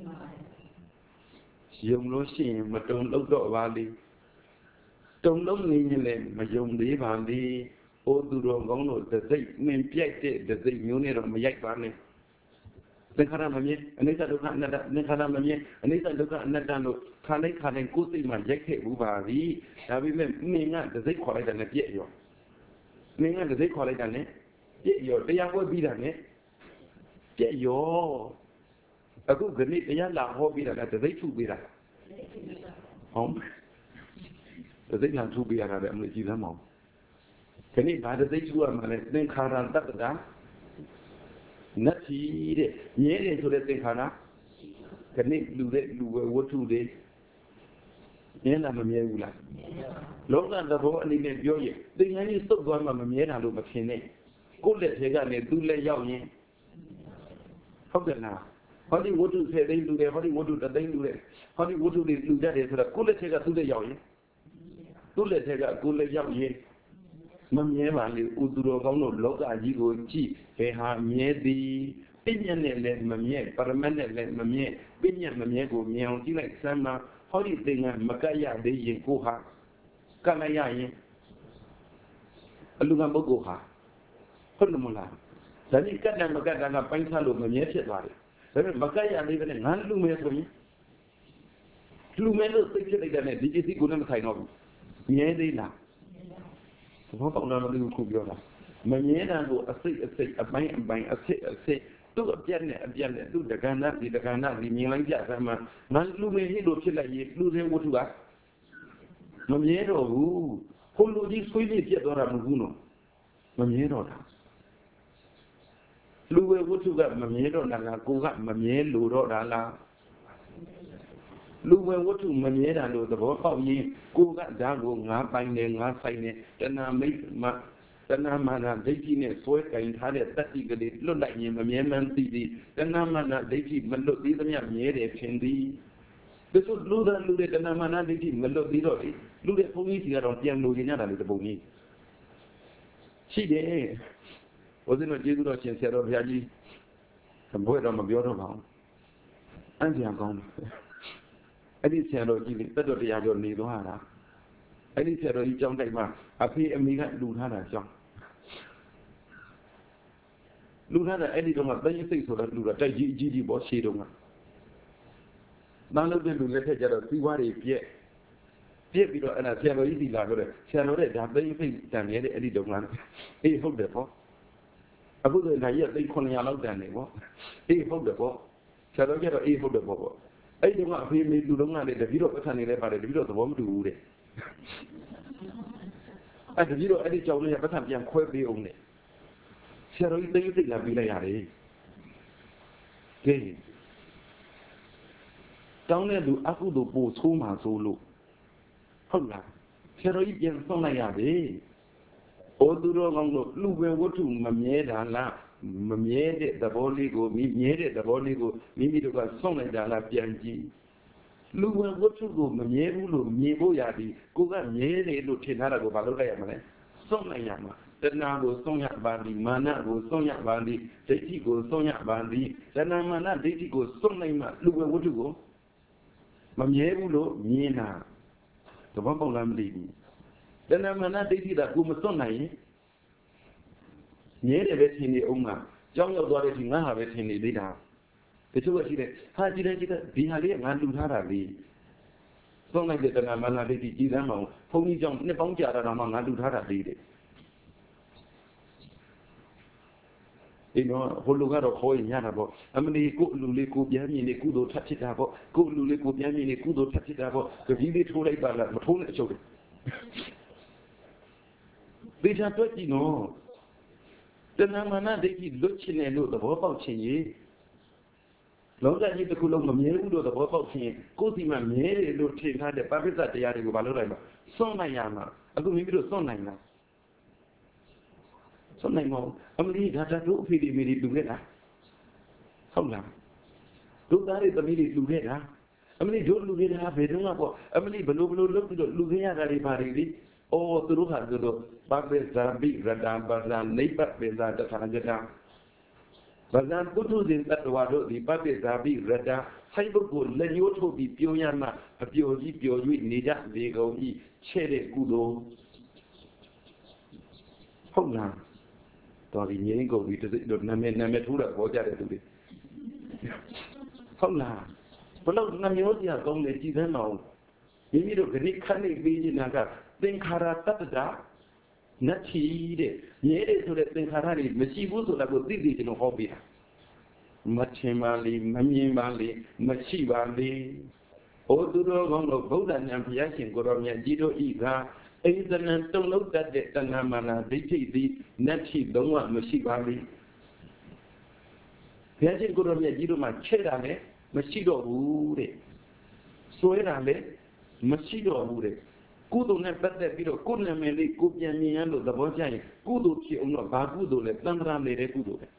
Siung lo si macam lok dok bali. Trong lok ni ni le macam di bali. Oh tu orang kong lo terjadi mempiak je terjadi nyune orang menjadi bali. Tengkara macam ni. Ini satu kan ada. Tengkara macam ni. Ini satu kan ada lo. Kalau kalau kuti macam ke bubari. Tapi memang terjadi kalau ada ni dia yo. Memang terjadi kalau ada ni dia yo. Dia apa bila ni? Dia yo. Aku geni dia lah ho bila terjadi tu bila. Hom. Terjadi yang tu bila ada mesti jiran mau. Geni pada terjadi tu mana? Tengkara tak ada. Nati de, nyere so de tengkara. Geni lu de lu watu de. Nyela mamie ula. Loka da bo ani ne pyo ye. Tinga ni suk twa ma mamie ta lo ma phin ne. Ko let the ka ne tu let yaw yin. Hout de la. Hodi watu ten thian lu de, hodi watu one thian lu de. Hodi watu de lu jat de so da ko let the ka tu let yaw yin. Tu let the ka ko let yaw yin. Mamie ba le u tu ro kaung lo loka ji ko chi he ha mie di. Pinyan ne le mamie, paraman ne le mamie. Pinyan mamie ko mie ong ji lai san ma. Hodi tinga makaya de yin ko ha. Kanaya yin. Alunga bogo ha.ဟုတ်တယ်မလားဒါကြီးကတ်တယ်မကတ်တာကပိုင်းခြားလို့မမြဲဖြစ်သွားတယ်ဒါပေမဲ့မကတ်ရလေးပဲနဲ့ငါလူမဲဆိုရင်လူမဲလို့သိဖြစ်လိုက်တဲ့နဲ့ဒီပစ္စည်းကိုလည်းမဆိုင်တော့ဘူးမြဲသေးလားဘောပေါက်လာလို့ခုပြောတာမမြဲတာကိုအစိတ်အစိတ်အပိုင်းအပိုင်းအစစ်အစစ်သူ့အပြက်နဲ့အပြက်နဲ့သူ့တက္ကနာဒီတက္ကနာဒီမြင်လိုက်ကြဆမ်းမှာငါလူမဲဟိလို့ဖြစ်လိုက်ရင်လူတွေဝတ္ထုကမမြဲတော့ဘူးဟိုလိုကြီးဆွေးနွေးပြတ်သွားတာမဟုတ်ဘူးနော်မမြဲတော့တာလူဝဲဝတ္ထုကမမြဲတော့တာလားကိုကမမြဲလို့တော့တာလားလူဝဲဝတ္ထုမမြဲတာလို့သဘောပေါက်ရင်ကိုကဓာတ်ကိုငါပိုင်တယ်ငါဆိုင်တယ်တဏမိတ်မတဏမာနဒိဋ္ဌိနဲ့စွဲကင်ထားတဲ့တတ္တိကလေးလွတ်လိုက်ရင်မမြဲမှန်းသိသည်တဏမာနဒိဋ္ဌိမလွတ်သေးသမျှမြဲတယ်ထင်သည်ဒီလိုလူသားလူတဲ့တဏမာနဒိဋ္ဌိမလွတ်သေးတော့လေလူတဲ့ဘုန်းကြီးစီကတော့ပြန်လို့ရတာလေတပုံကြီးရှိတယ်ဘုရားတို့ကျေးဇူးတော်ရှင်ဆရာတော်ဘုရားကြီးဘွဲ့တော့မပြောတော့ပါဘူးအံ့ပြန်ကောင်းတယ်အဲ့ဒီဆရာတော်ကြီးလေတတ်တော်တရားကျော်နေသွားတာအဲ့ဒီဆရာတော်ကြီးကြောင်းတိုက်မှာအဖေအမေကလူထားတာကြောင်းလူထားတာအဲ့ဒီတော့ကတရင်စိတ်ဆိုတော့လူတော့တိုက်ကြီးအကြီးကြီးပေါ့ရှေးတုန်းကတန်းလို့တဲ့လူလက်ထက်ကျတော့သီးဝါးတွေပြက်ပြက်ပြီးတော့အဲ့ဒါဆရာတော်ကြီးဒီလာပြောတယ်ဆရာတော်တဲ့ဒါတရင်စိတ်တန်နေတဲ့အဲ့ဒီတုန်းကအေးဟုတ်တယ်ပေါ့အခုဆိုရင်ဒါကြီးကသိန်းခုနှစ်ရာလောက်တန်နေပေါ့အေးဟုတ်တယ်ပေါ့ဆရာတော်ကျတော့အေးဟုတ်တယ်ပေါ့ပေါ့အဲ့ဒီတော့အဖေမေလူလုံးကလည်းတပည့်တော်ပတ်ထန်နေလဲပါတယ်တပည့်တော်သဘောမတူဘူးတဲ့အဲ့တပည့်တော်အဲ့ဒီကြောင့်လည်းပတ်ထန်ပြန်ခွဲပေးအောင်နဲ့ဆရာတော်ကြီးသိသိလာပြီးလိုက်ရတယ်ကဲတောင်းတဲ့လူအကုသို့ပို့ဆိုးမှဆိုလို့ဟုတ်လားဆရာတော်ကြီးပြန်ဆုံးလိုက်ရတယ်ဩသူတော်ကောင်းတို့လူပဲဝတ္ထုမမြဲတာလားမမြဲတဲ့သဘောလေးကိုမြဲတဲ့သဘောလေးကိုမိမိတို့ကဆုံးလိုက်တာလားပြန်ကြည့်လူပဲဝတ္ထုကိုမမြဲဘူးလို့မြင်ဖို့ရသည်ကိုကမြဲတယ်လို့ထင်ထားတာကိုမလုပ်လိုက်ရမလဲဆုံးလိုက်ရမှာတဏှာကိုဆုံးရပါသည်မာနကိုဆုံးရပါသည်ဒိဋ္ဌိကိုဆုံးရပါသည်တဏှာမာနဒိဋ္ဌိကိုဆုံးလိုက်မှလူပဲဝတ္ထုကိုမမြဲဘူးလို့မြင်တာသဘောပေါက်လားမသိဘူးတဏှာမာနဒိဋ္ဌိကကိုမစွန့်နိုင်ရင်မြဲတယ်ပဲထင်နေအောင်မှာကြောင်းရောက်သွားတဲ့ဒီငါဟာပဲထင်နေသေးတာတချို့ကရှိတယ်ဟာကြည့်တယ်ကြည့်တယ်ဒီဟာလေးကငါလူထားတာလေစွန့်လိုက်တဲ့တဏှာမာနဒိဋ္ဌိကြည်စမ်းမအောင်ဘုန်းကြီးကြောင့်နှစ်ပေါင်းကြာတာတော့မှငါလူထားတာလေတဲ့ဒီတော့ဟိုလူကတော့ခေါ်ရင်ရတာပေါ့အမလီကိုလူလေးကိုပြန်မြင်နေကုသိုလ်ထပ်ဖြစ်တာပေါ့ကိုလူလေးကိုပြန်မြင်နေကုသိုလ်ထပ်ဖြစ်တာပေါ့ကြကြီးလေးထိုးလိုက်ပါလားမထိုးနဲ့အချုပ်တယ်ဒီချာတွက်ကြည့်နော်တဏှာမာနဒိဋ္ဌိလွတ်ချင်တယ်လို့သဘောပေါက်ချင်ရင်လောကကြီးတစ်ခုလုံးမမြဲဘူးလို့သဘောပေါက်ချင်ကိုယ်စီမှာမြဲတယ်လို့ထင်ထားတဲ့ပဋိစ္စတရားတွေကိုမလုပ်လိုက်ပါစွန့်နိုင်ရမှာအခုမိမိတို့စွန့်နိုင်လားစွန့်နိုင်မဟုတ်အမလီဒါတာတို့အဖေဒီမေဒီလူခဲ့တာဟုတ်လားတို့သားတွေသမီးတွေလူခဲ့တာအမလီတို့လူခဲ့တာဘယ်တော့မှပေါ့အမလီဘလို့ဘလို့လုပ်ပြီးတော့လူခဲ့ရတာတွေပါတွေလေဩသူတို့ဟာသူတို့ပပိဇာပိရတံပဇာနိဗ္ဗပေဇာတထာဂတံပဇံပုထုဇဉ်တတ္တဝါတို့ဒီပပိဇာပိရတံဆိုင်ပုဂ္ဂိုလ်လက်ညှိုးထုတ်ပြီးပြောရမှအပျော်ကြီးပျော်၍နေကြလေကုန်ဤချဲ့တဲ့ကုသိုလ်ဟုတ်လားတော်ဒီငြိမ်းကုန်ပြီးတို့နာမည်နာမည်ထိုးတာပေါ်ကြတဲ့သူတွေဟုတ်လားဘလို့နာမည်တို့ကြီးကောင်းလေကြည်စမ်းမအောင်မိမိတို့ဂရိခဏိပေးနေတာကသင်္ခါရတတ္တနတ်ချီတဲ့မြဲတယ်ဆိုတဲ့သင်္ခါရတွေမရှိဘူးဆိုတာကိုသိသိကျွန်တော်ဟောပြတာမထင်ပါလေမမြင်ပါလေမရှိပါလေဩသူတော်ကောင်းတို့ဗုဒ္ဓဉာဏ်ဘုရားရှင်ကိုတော်မြတ်ကြီးတို့ဤကအိသနံတုံလုံးတတ်တဲ့တဏှာမာနဒိဋ္ဌိသည်နတ်ချီလုံးဝမရှိပါလေဘုရားရှင်ကိုတော်မြတ်ကြီးတို့မှာချဲ့တာလည်းမရှိတော့ဘူးတဲ့စွဲတာလည်းမရှိတော့ဘူးတဲ့ကုသိုလ်နဲ့ပတ်သက်ပြီးတော့ကိုယ်နာမည်လေးကိုပြန်မြင်ရလို့သဘောကျရင်ကုသိုလ်ဖြစ်အောင်တော့ဘာကုသိုလ်လဲတန်ត្រာနေတဲ့ကုသိုလ်ပဲ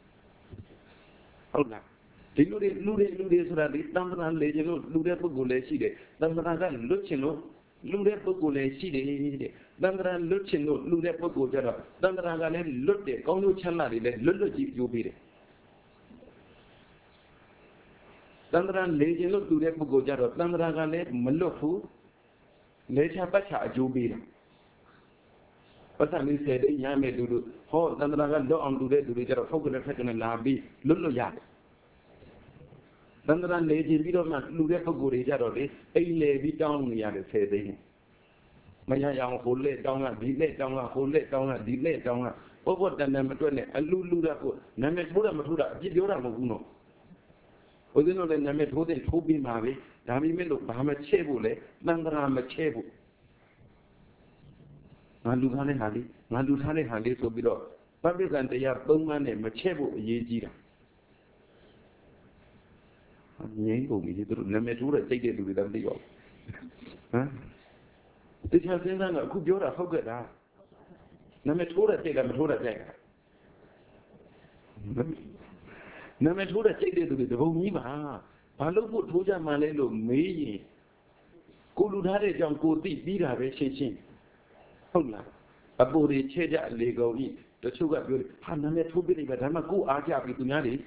ဟုတ်လားဒီလူတွေလူတွေလူတွေဆိုတာဒီတန်ត្រာလေခြင်းလို့လူတဲ့ပုဂ္ဂိုလ်လည်းရှိတယ်တန်ត្រာကလွတ်ခြင်းလို့လူတဲ့ပုဂ္ဂိုလ်လည်းရှိတယ်တဲ့တန်ត្រာလွတ်ခြင်းလို့လူတဲ့ပုဂ္ဂိုလ်ကြတော့တန်ត្រာကလည်းလွတ်တယ်ကောင်းကျိုးချမ်းသာတွေလည်းလွတ်လွတ်ကြီးပြိုးပေးတယ်တန်ត្រာလေခြင်းလို့လူတဲ့ပုဂ္ဂိုလ်ကြတော့တန်ត្រာကလည်းမလွတ်ဘူးလေချာပတ်ချအကျိုးပေးတာပတ်စံလေးဆယ်တိတ်ရမယ်လူတို့ဟောတန်ត្រာကလွတ်အောင်လူတဲ့လူတွေကြတော့ဖုတ်ကနေဖက်ကနေလာပြီးလွတ်လွတ်ရတယ်တန်ត្រာလေခြင်းပြီးတော့မှလူတဲ့ပုဂ္ဂိုလ်တွေကြတော့လေအိမ်လေပြီးတောင်းနေရတယ်ဆယ်သိန်းမရရအောင်ဟိုလက်တောင်းကဒီလက်တောင်းကဟိုလက်တောင်းကဒီလက်တောင်းကဘောဘောတန်တန်မတွက်နဲ့အလူလူတဲ့ကိုနာမည်ထိုးတာမထိုးတာအပြစ်ပြောတာမဟုတ်ဘူးနော်ဦးဇင်းတို့လည်းနာမည်ထိုးတဲ့ထိုးပြီးမှာပဲဒါပေမဲ့လို့ဘာမှချဲ့ဖို့လဲတန်ត្រာမချဲ့ဖို့ငါလူထားတဲ့ဟာလေးငါလူထားတဲ့ဟာလေးဆိုပြီးတော့ပဋိက္ခတရားသုံးပါးနဲ့မချက်ဖို့အရေးကြီးတာငြိမ်းကုန်ပြီသူတို့နာမည်ထိုးတဲ့စိတ်တဲ့လူတွေတော့မသိပါဘူးဟမ်တရားစင်းသားကအခုပြောတာဟုတ်ကဲ့လားနာမည်ထိုးတဲ့စိတ်ကမထိုးတဲ့စိတ်နာမည်ထိုးတဲ့စိတ်တဲ့သူတွေတပုံကြီးပါဘာလို့ဖို့ထိုးကြမှလဲလို့မေးရင်ကိုလူထားတဲ့အကြောင်းကိုသိပြီးတာပဲရှင်းရှင်းဟုတ်လားအပူတွေချဲ့ကြလေကုန်ဤတချို့ကပြောတယ်ဟာနာမည်ထိုးပြနေပါဒါမှကိုအားကြပြီသူများတွေ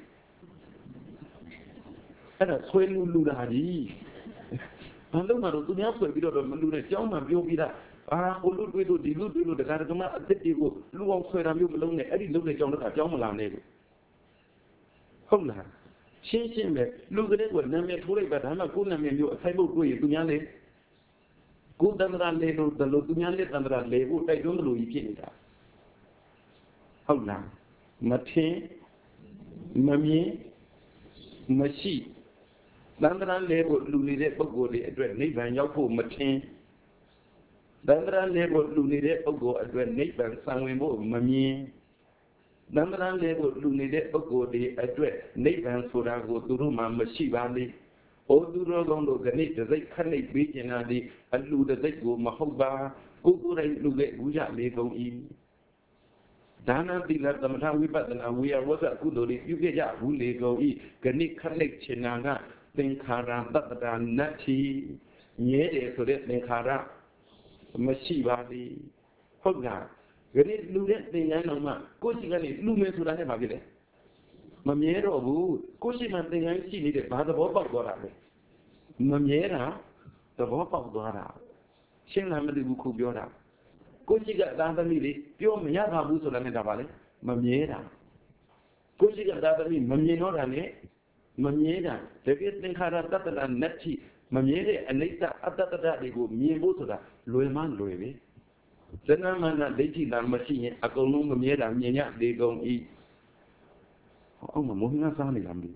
အဲ့ဒါဆွဲလူလူတာကြီးဘာလို့မှတော့သူများဆွဲပြီးတော့မလူနဲ့ကြောင်းမှပြောပြီးတာအာကိုလူတွေးလို့ဒီလူတွေးလို့တခါတခါမှအသက်တွေကိုလူအောင်ဆွဲတာမျိုးမလုံးနဲ့အဲ့ဒီလုံးနဲ့ကြောင်းတော့ကြောင်းမလာနဲ့လို့ဟုတ်လားရှင်းရှင်းပဲလူကလေးကနာမည်ထိုးလိုက်ပါဒါမှကိုနာမည်မျိုးအဆိုင်ဖို့တွေ့ရင်သူများလေကိုတန္တရာလေလို့တလို့သူများလေတန္တရာလေဖို့တိုက်တွန်းလို့ကြီးဖြစ်နေတာဟုတ်လားမထင်မမြင်မရှိတန္တရာလေဖို့လူနေတဲ့ပုဂ္ဂိုလ်တွေအတွက်နိဗ္ဗာန်ရောက်ဖို့မထင်တန္တရာလေဖို့လူနေတဲ့ပုဂ္ဂိုလ်အတွက်နိဗ္ဗာန်ဆံဝင်ဖို့မမြင်တန္တရာလေဖို့လူနေတဲ့ပုဂ္ဂိုလ်တွေအတွက်နိဗ္ဗာန်ဆိုတာကိုသူတို့မှမရှိပါလေဩသူတော်ကောင်းတို့ကနေ့တစိတ်ခက်နေပေးကျင်တာဒီအလူတစိတ်ကိုမဟုတ်ပါကိုကိုယ်တိုင်လူလေဘူးကြလေကုန်၏ဒါနသီလသမထဝိပဿနာဝိယဝဇ္ဇကုသိုလ်တွေပြုခဲ့ကြဘူးလေကုန်၏ကနေ့ခက်နေချင်တာကသင်္ခါရတတ္တရာနတ္ထိမြဲတယ်ဆိုတဲ့သင်္ခါရမရှိပါလေဟုတ်လားကနေ့လူတဲ့သင်္ကန်းတော်မှာကိုယ်ရှိကနေလူမယ်ဆိုတာနဲ့ပါဖြစ်တယ်မမြဲတော့ဘူးကိုရှိမှသင်္ကန်းရှိနေတဲ့ဘာသဘောပေါက်သွားတာလဲမမြဲတာသဘောပေါက်သွားတာရှင်းလားမသိဘူးခုပြောတာကိုရှိကသာသမီလေးပြောမရပါဘူးဆိုတာနဲ့ဒါပါလေမမြဲတာကိုရှိကသာသမီမမြင်တော့တာနဲ့မမြဲတာတကယ်သင်္ခါရတတ္တရနတ္ထိမမြဲတဲ့အနိစ္စအတ္တတ္တတွေကိုမြင်ဖို့ဆိုတာလွယ်မှလွယ်ပဲဇဏမနဒိဋ္ဌိလာမရှိရင်အကုန်လုံးမမြဲတာမြင်ရလေကုန်၏အော်မမိုးဟင်းကစားနေလားမသိ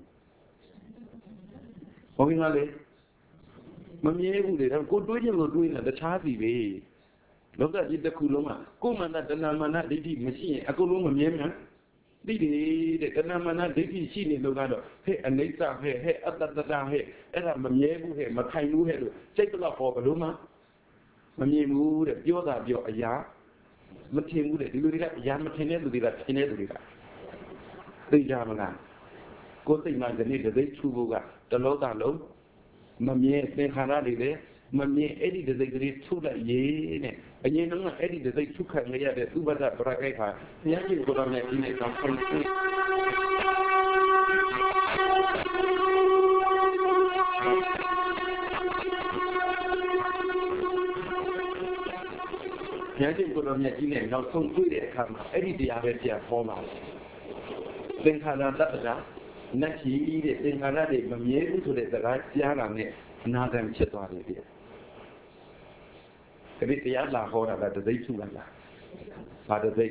ဘူးမိုးဟင်းကလေမမြဲဘူးလေဒါကိုတွေးချင်လို့တွေးနေတာတခြားစီပဲလောကကြီးတစ်ခုလုံးကကိုယ်မန္တတဏမာနဒိဋ္ဌိမရှိရင်အကုန်လုံးမမြဲမှန်းသိတယ်တဲ့တဏမာနဒိဋ္ဌိရှိနေလို့ကတော့ဟဲ့အနိစ္စဟဲ့ဟဲ့အတ္တတ္တဟဲ့အဲ့ဒါမမြဲဘူးဟဲ့မခိုင်ဘူးဟဲ့လို့စိတ်တော့ဟောဘလို့မှမမြင်ဘူးတဲ့ပြောတာပြောအရာမထင်ဘူးတဲ့ဒီလူတွေကအရာမထင်တဲ့လူတွေကထင်တဲ့လူတွေကသိကြမလားကိုယ်သိမှဒီနေ့တသိထူဖို့ကတလောကလုံးမမြင်သင်္ခါရတွေလည်းမမြင်အဲ့ဒီတသိကလေးထုလိုက်ရေးတဲ့အရင်ကအဲ့ဒီတသိထုခံရတဲ့ဥပဒပရကိတ်ဟာဘုရားရှင်ကိုယ်တော်နဲ့ဒီနေ့တော့ဆုံးဖြတ်ဘုရားရှင်ကိုယ်တော်မြတ်ကြီးနဲ့နောက်ဆုံးတွေ့တဲ့အခါမှာအဲ့ဒီတရားပဲပြန်ပေါ်လာတယ်သင်္ခါရတတ္တရာနတ်ကြီးတဲ့သင်္ခါရတွေမမြဲဘူးဆိုတဲ့စကားကြားတာနဲ့အနာဂံဖြစ်သွားတယ်ပြ။ဒီတရားလာဟောတာကတသိထုလိုက်လား။ဘာတသိ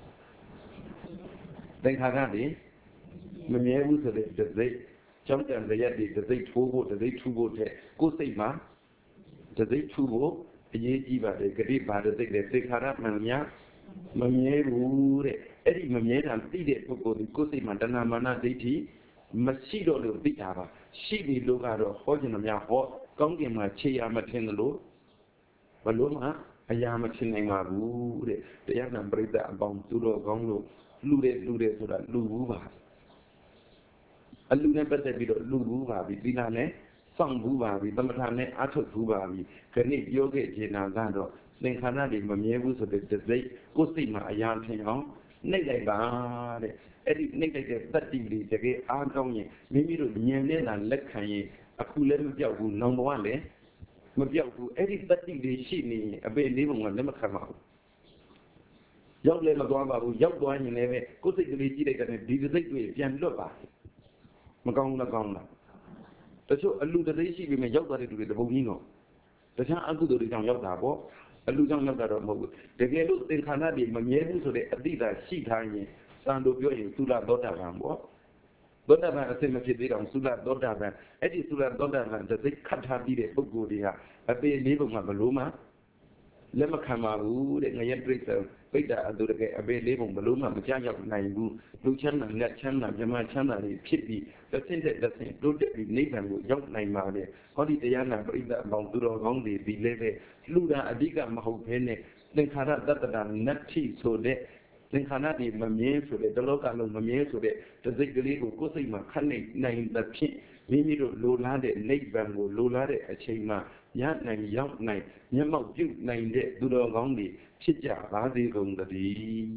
သင်္ခါရတွေမမြဲဘူးဆိုတဲ့တသိကျောင်းတန်ရက်တွေတသိထိုးဖို့တသိထူဖို့တဲ့ကိုယ်စိတ်မှာတသိထူဖို့အရေးကြီးပါတယ်ဂတိဘာတသိတဲ့သင်္ခါရမှန်များမမြဲဘူးတဲ့အဲ့ဒီမမြဲတာသိတဲ့ပုဂ္ဂိုလ်ဒီကိုယ်စိတ်မှာတဏမာနဒိဋ္ဌိမရှိတော့လို့သိတာပါရှိပြီလို့ကတော့ဟောခြင်းများဟောကောင်းကင်မှာခြေရမထင်လို့ဘလို့မှအရာမထင်နိုင်ပါဘူးတဲ့တရားနာပရိသတ်အပေါင်းသူတော်ကောင်းလို့လူတဲ့လူတဲ့ဆိုတာလူဘူးပါအလူနဲ့ပတ်သက်ပြီးတော့လူဘူးပါပြီဒီလားနဲ့စောင့်ဘူးပါပြီသမထနဲ့အထုတ်ဘူးပါပြီခဏပြောခဲ့ခြင်းနာကတော့သင်္ခါရတွေမမြဲဘူးဆိုတဲ့စိတ်ကိုယ်စိတ်မှာအရာထင်အောင်နှိမ့်လိုက်ပါတဲ့အဲ့ဒီနှိမ့်လိုက်တဲ့တတ္တိလေးတကယ်အားကောင်းရင်မိမိတို့ဉာဏ်နဲ့သာလက်ခံရင်အခုလည်းမပြောက်ဘူးနောင်ဘဝလည်းမပြောက်ဘူးအဲ့ဒီတတ္တိလေးရှိနေရင်အပေလေးပုံကလက်မခံပါဘူးရောက်လည်းမသွားပါဘူးရောက်သွားရင်လည်းပဲကိုယ်စိတ်ကလေးကြည့်လိုက်တဲ့ဒီစိတ်တွေပြန်လွတ်ပါမကောင်းဘူးလားကောင်းလားတချို့အလူတသိရှိပြီမဲ့ရောက်သွားတဲ့လူတွေတပုံကြီးတော့တခြားအကုသိုလ်တွေကြောင့်ရောက်တာပေါ့အလူကြောင့်ရောက်တာတော့မဟုတ်ဘူးတကယ်လို့သင်္ခါရတွေမမြဲဘူးဆိုတဲ့အတိတ်သာရှိထားရင်သံတို့ပြောရင်သုလသောတာပန်ပေါ့သောတာပန်အစစ်မဖြစ်သေးတော့သုလသောတာပန်အဲ့ဒီသုလသောတာပန်တသိခတ်ထားပြီးတဲ့ပုဂ္ဂိုလ်တွေဟာအပေလေးပုံကဘလို့မှလက်မခံပါဘူးတဲ့ငရဲပြိဿပိဋကအတူတကယ်အပေလေးပုံဘလို့မှမကြောက်ရောက်နိုင်ဘူးလူချမ်းသာလက်ချမ်းသာမြမချမ်းသာတွေဖြစ်ပြီးတစ်ဆင့်တဲ့တစ်ဆင့်တိုးတက်ပြီးနိဗ္ဗာန်ကိုရောက်နိုင်ပါတယ်ဟောဒီတရားနာပြိဿအပေါင်းသူတော်ကောင်းတွေဒီလည်းပဲလူတာအဓိကမဟုတ်ဘဲနဲ့သင်္ခါရတတ္တတာနတ္ထိဆိုတဲ့သင်္ခါရတွေမမြဲဆိုတဲ့တလောကလုံးမမြဲဆိုတဲ့တစိတ်ကလေးကိုကိုယ်စိတ်မှာခတ်နိုင်နိုင်သဖြင့်မိမိတို့လိုလားတဲ့နိဗ္ဗာန်ကိုလိုလားတဲ့အချိန်မှာရနိုင်ရောက်နိုင်မျက်မှောက်ပြုနိုင်တဲ့သူတော်ကောင်းတွေဖြစ်ကြပါစေကုန်သတည်း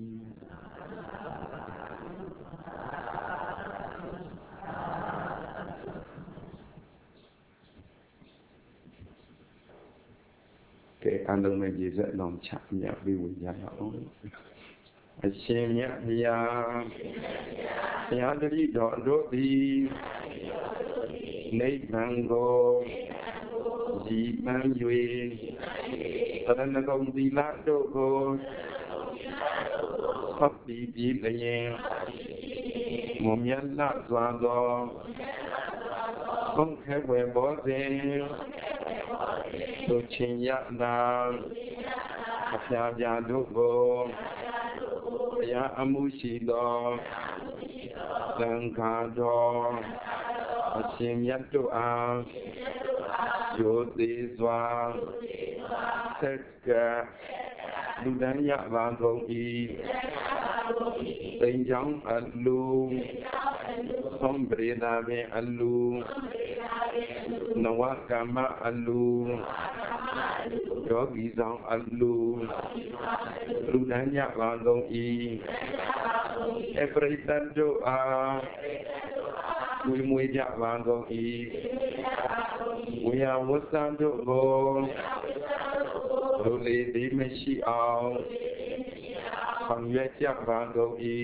ကဲအန္တမဲ့ရေစက်လောင်ချမြတ်ပြီးဝင်ကြရအောင်အရှင်မြတ်ဘုရားဘုရားတတိတော်တို့သည်နိဗ္ဗာန်ကိုကြည်ပန်း၍သရဏဂုံသီလတို့ကိုဟောပြီးပြီးလျင်မမြတ်လစွာသောဘုံခဲဝေဘောဇင်တို့ချင်းရတာအဖျားပြတို့ကိုဘုရားအမှုရှိသောသံဃာတော်အရှင်မြတ်တို့အားရိုသေစွာသက်ကလူတန်းရပါကုန်၏တိမ်ချောင်းအလူသုံးပရိသပင်အလူနဝကမ္မအလူယောဂီဆောင်အလူလူတန်းရပါကုန်၏အပရိသတ်တို့အားဝိမွေကြပါကုန်၏ဝေယဝဆံတို့ကိုလူလေသည်မရှိအောင်ဆောင်ရွက်ကြပါကုန်၏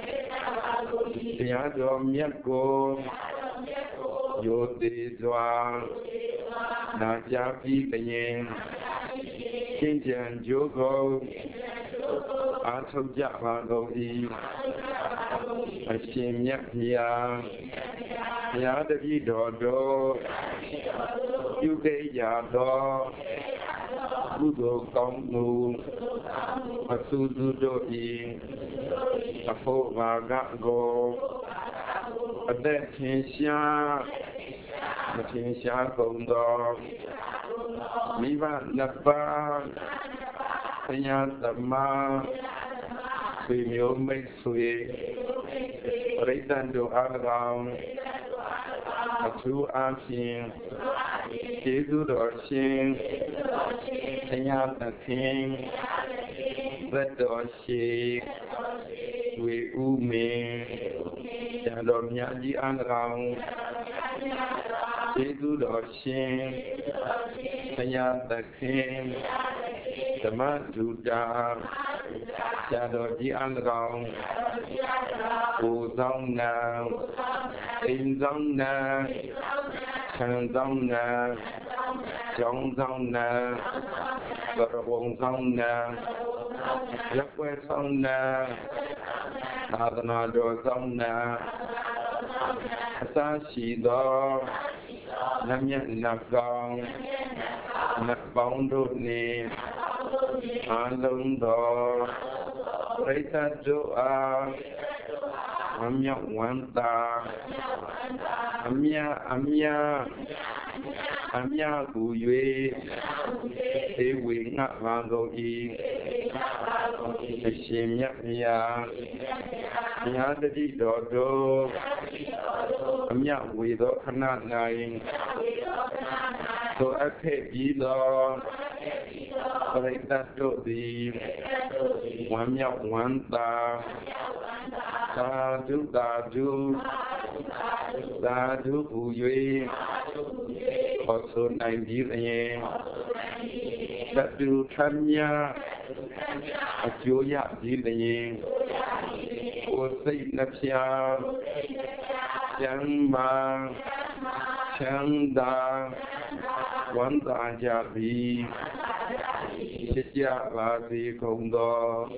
တရားတော်မြတ်ကိုရိုသေစွာနာကြားပြီးလျင်ရှင်းကြံကြိုးကုန်အားထုတ်ကြပါကုန်၏အရှင်မြတ်ဘုရားဘုရားတပည့်တော်တို့ပြုခဲ့ရသောကုသိုလ်ကောင်းမှုအသုစုတို့၏အဖို့ဘာကကိုအသက်ထင်ရှားမထင်ရှားကုန်သောမိဘနှစ်ပါးဘုရားသမားဆွေမျိုးမိတ်ဆွေပရိသတ်တို့အား၎င်းအထူးအားဖြင့်ကျေးဇူးတော်ရှင်ဘုရားသခင်သက်တော်ရှိဝေဥမင်းဆရာတော်မြတ်ကြီးအား၎င်းကျေးဇူးတော်ရှင်ဘုရားသခင်ဓမ္မဒုတာဆရာတော်ကြီးအား၎င်းကိုဆောင်နာအိမ်ဆောင်နာဆံဆောင်နာကျောင်းဆောင်နာကရဝုံဆောင်နာရက်ွယ်ဆောင်နာသာသနာတော်ဆောင်နာအစရှိသောနတ်မြတ်နတ်ကောင်းနတ်ပေါင်းတို့နှင့်အားလုံးသောပရိသတ်တို့အားဝမ်းမြောက်ဝမ်းသာအမြအမြအမြကူ၍သေဝေငှပါကုန်၏အရှင်မြတ်ဘုရားဘုရားတတိတော်တို့အမြဝေသောခဏ၌သို့အပ်ခဲ့ပြီးသောပရိသတ်တို့သည်ဝမ်းမြောက်ဝမ်းသာသာဓုသာဓုသာဓုဟူ၍ခေါ်ဆိုနိုင်ပြီးလျင်သတ္တုထမြအကျိုးရပြီးလျင်ကိုယ်စိတ်နှဖျားကျမ်းမာချမ်းသာဝမ်းသာကြပြီးဖြစ်ကြပါစေကုန်သော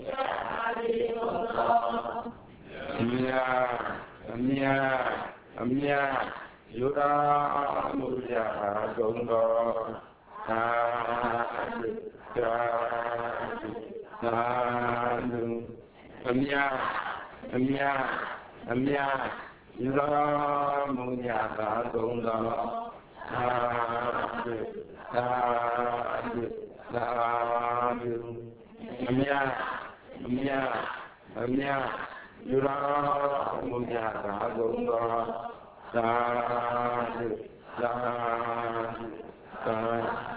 အမြအမြအမြယောဓာမူကြကုန်သောသာ Sadhu, Amya, Amya, Amya, Yuramunya Sadhunga, Sadhu, Sadhu, Sadhu, Amya, Amya, Amya, Yuramunya Sadhunga, Sadhu, Sadhu, Sadhu.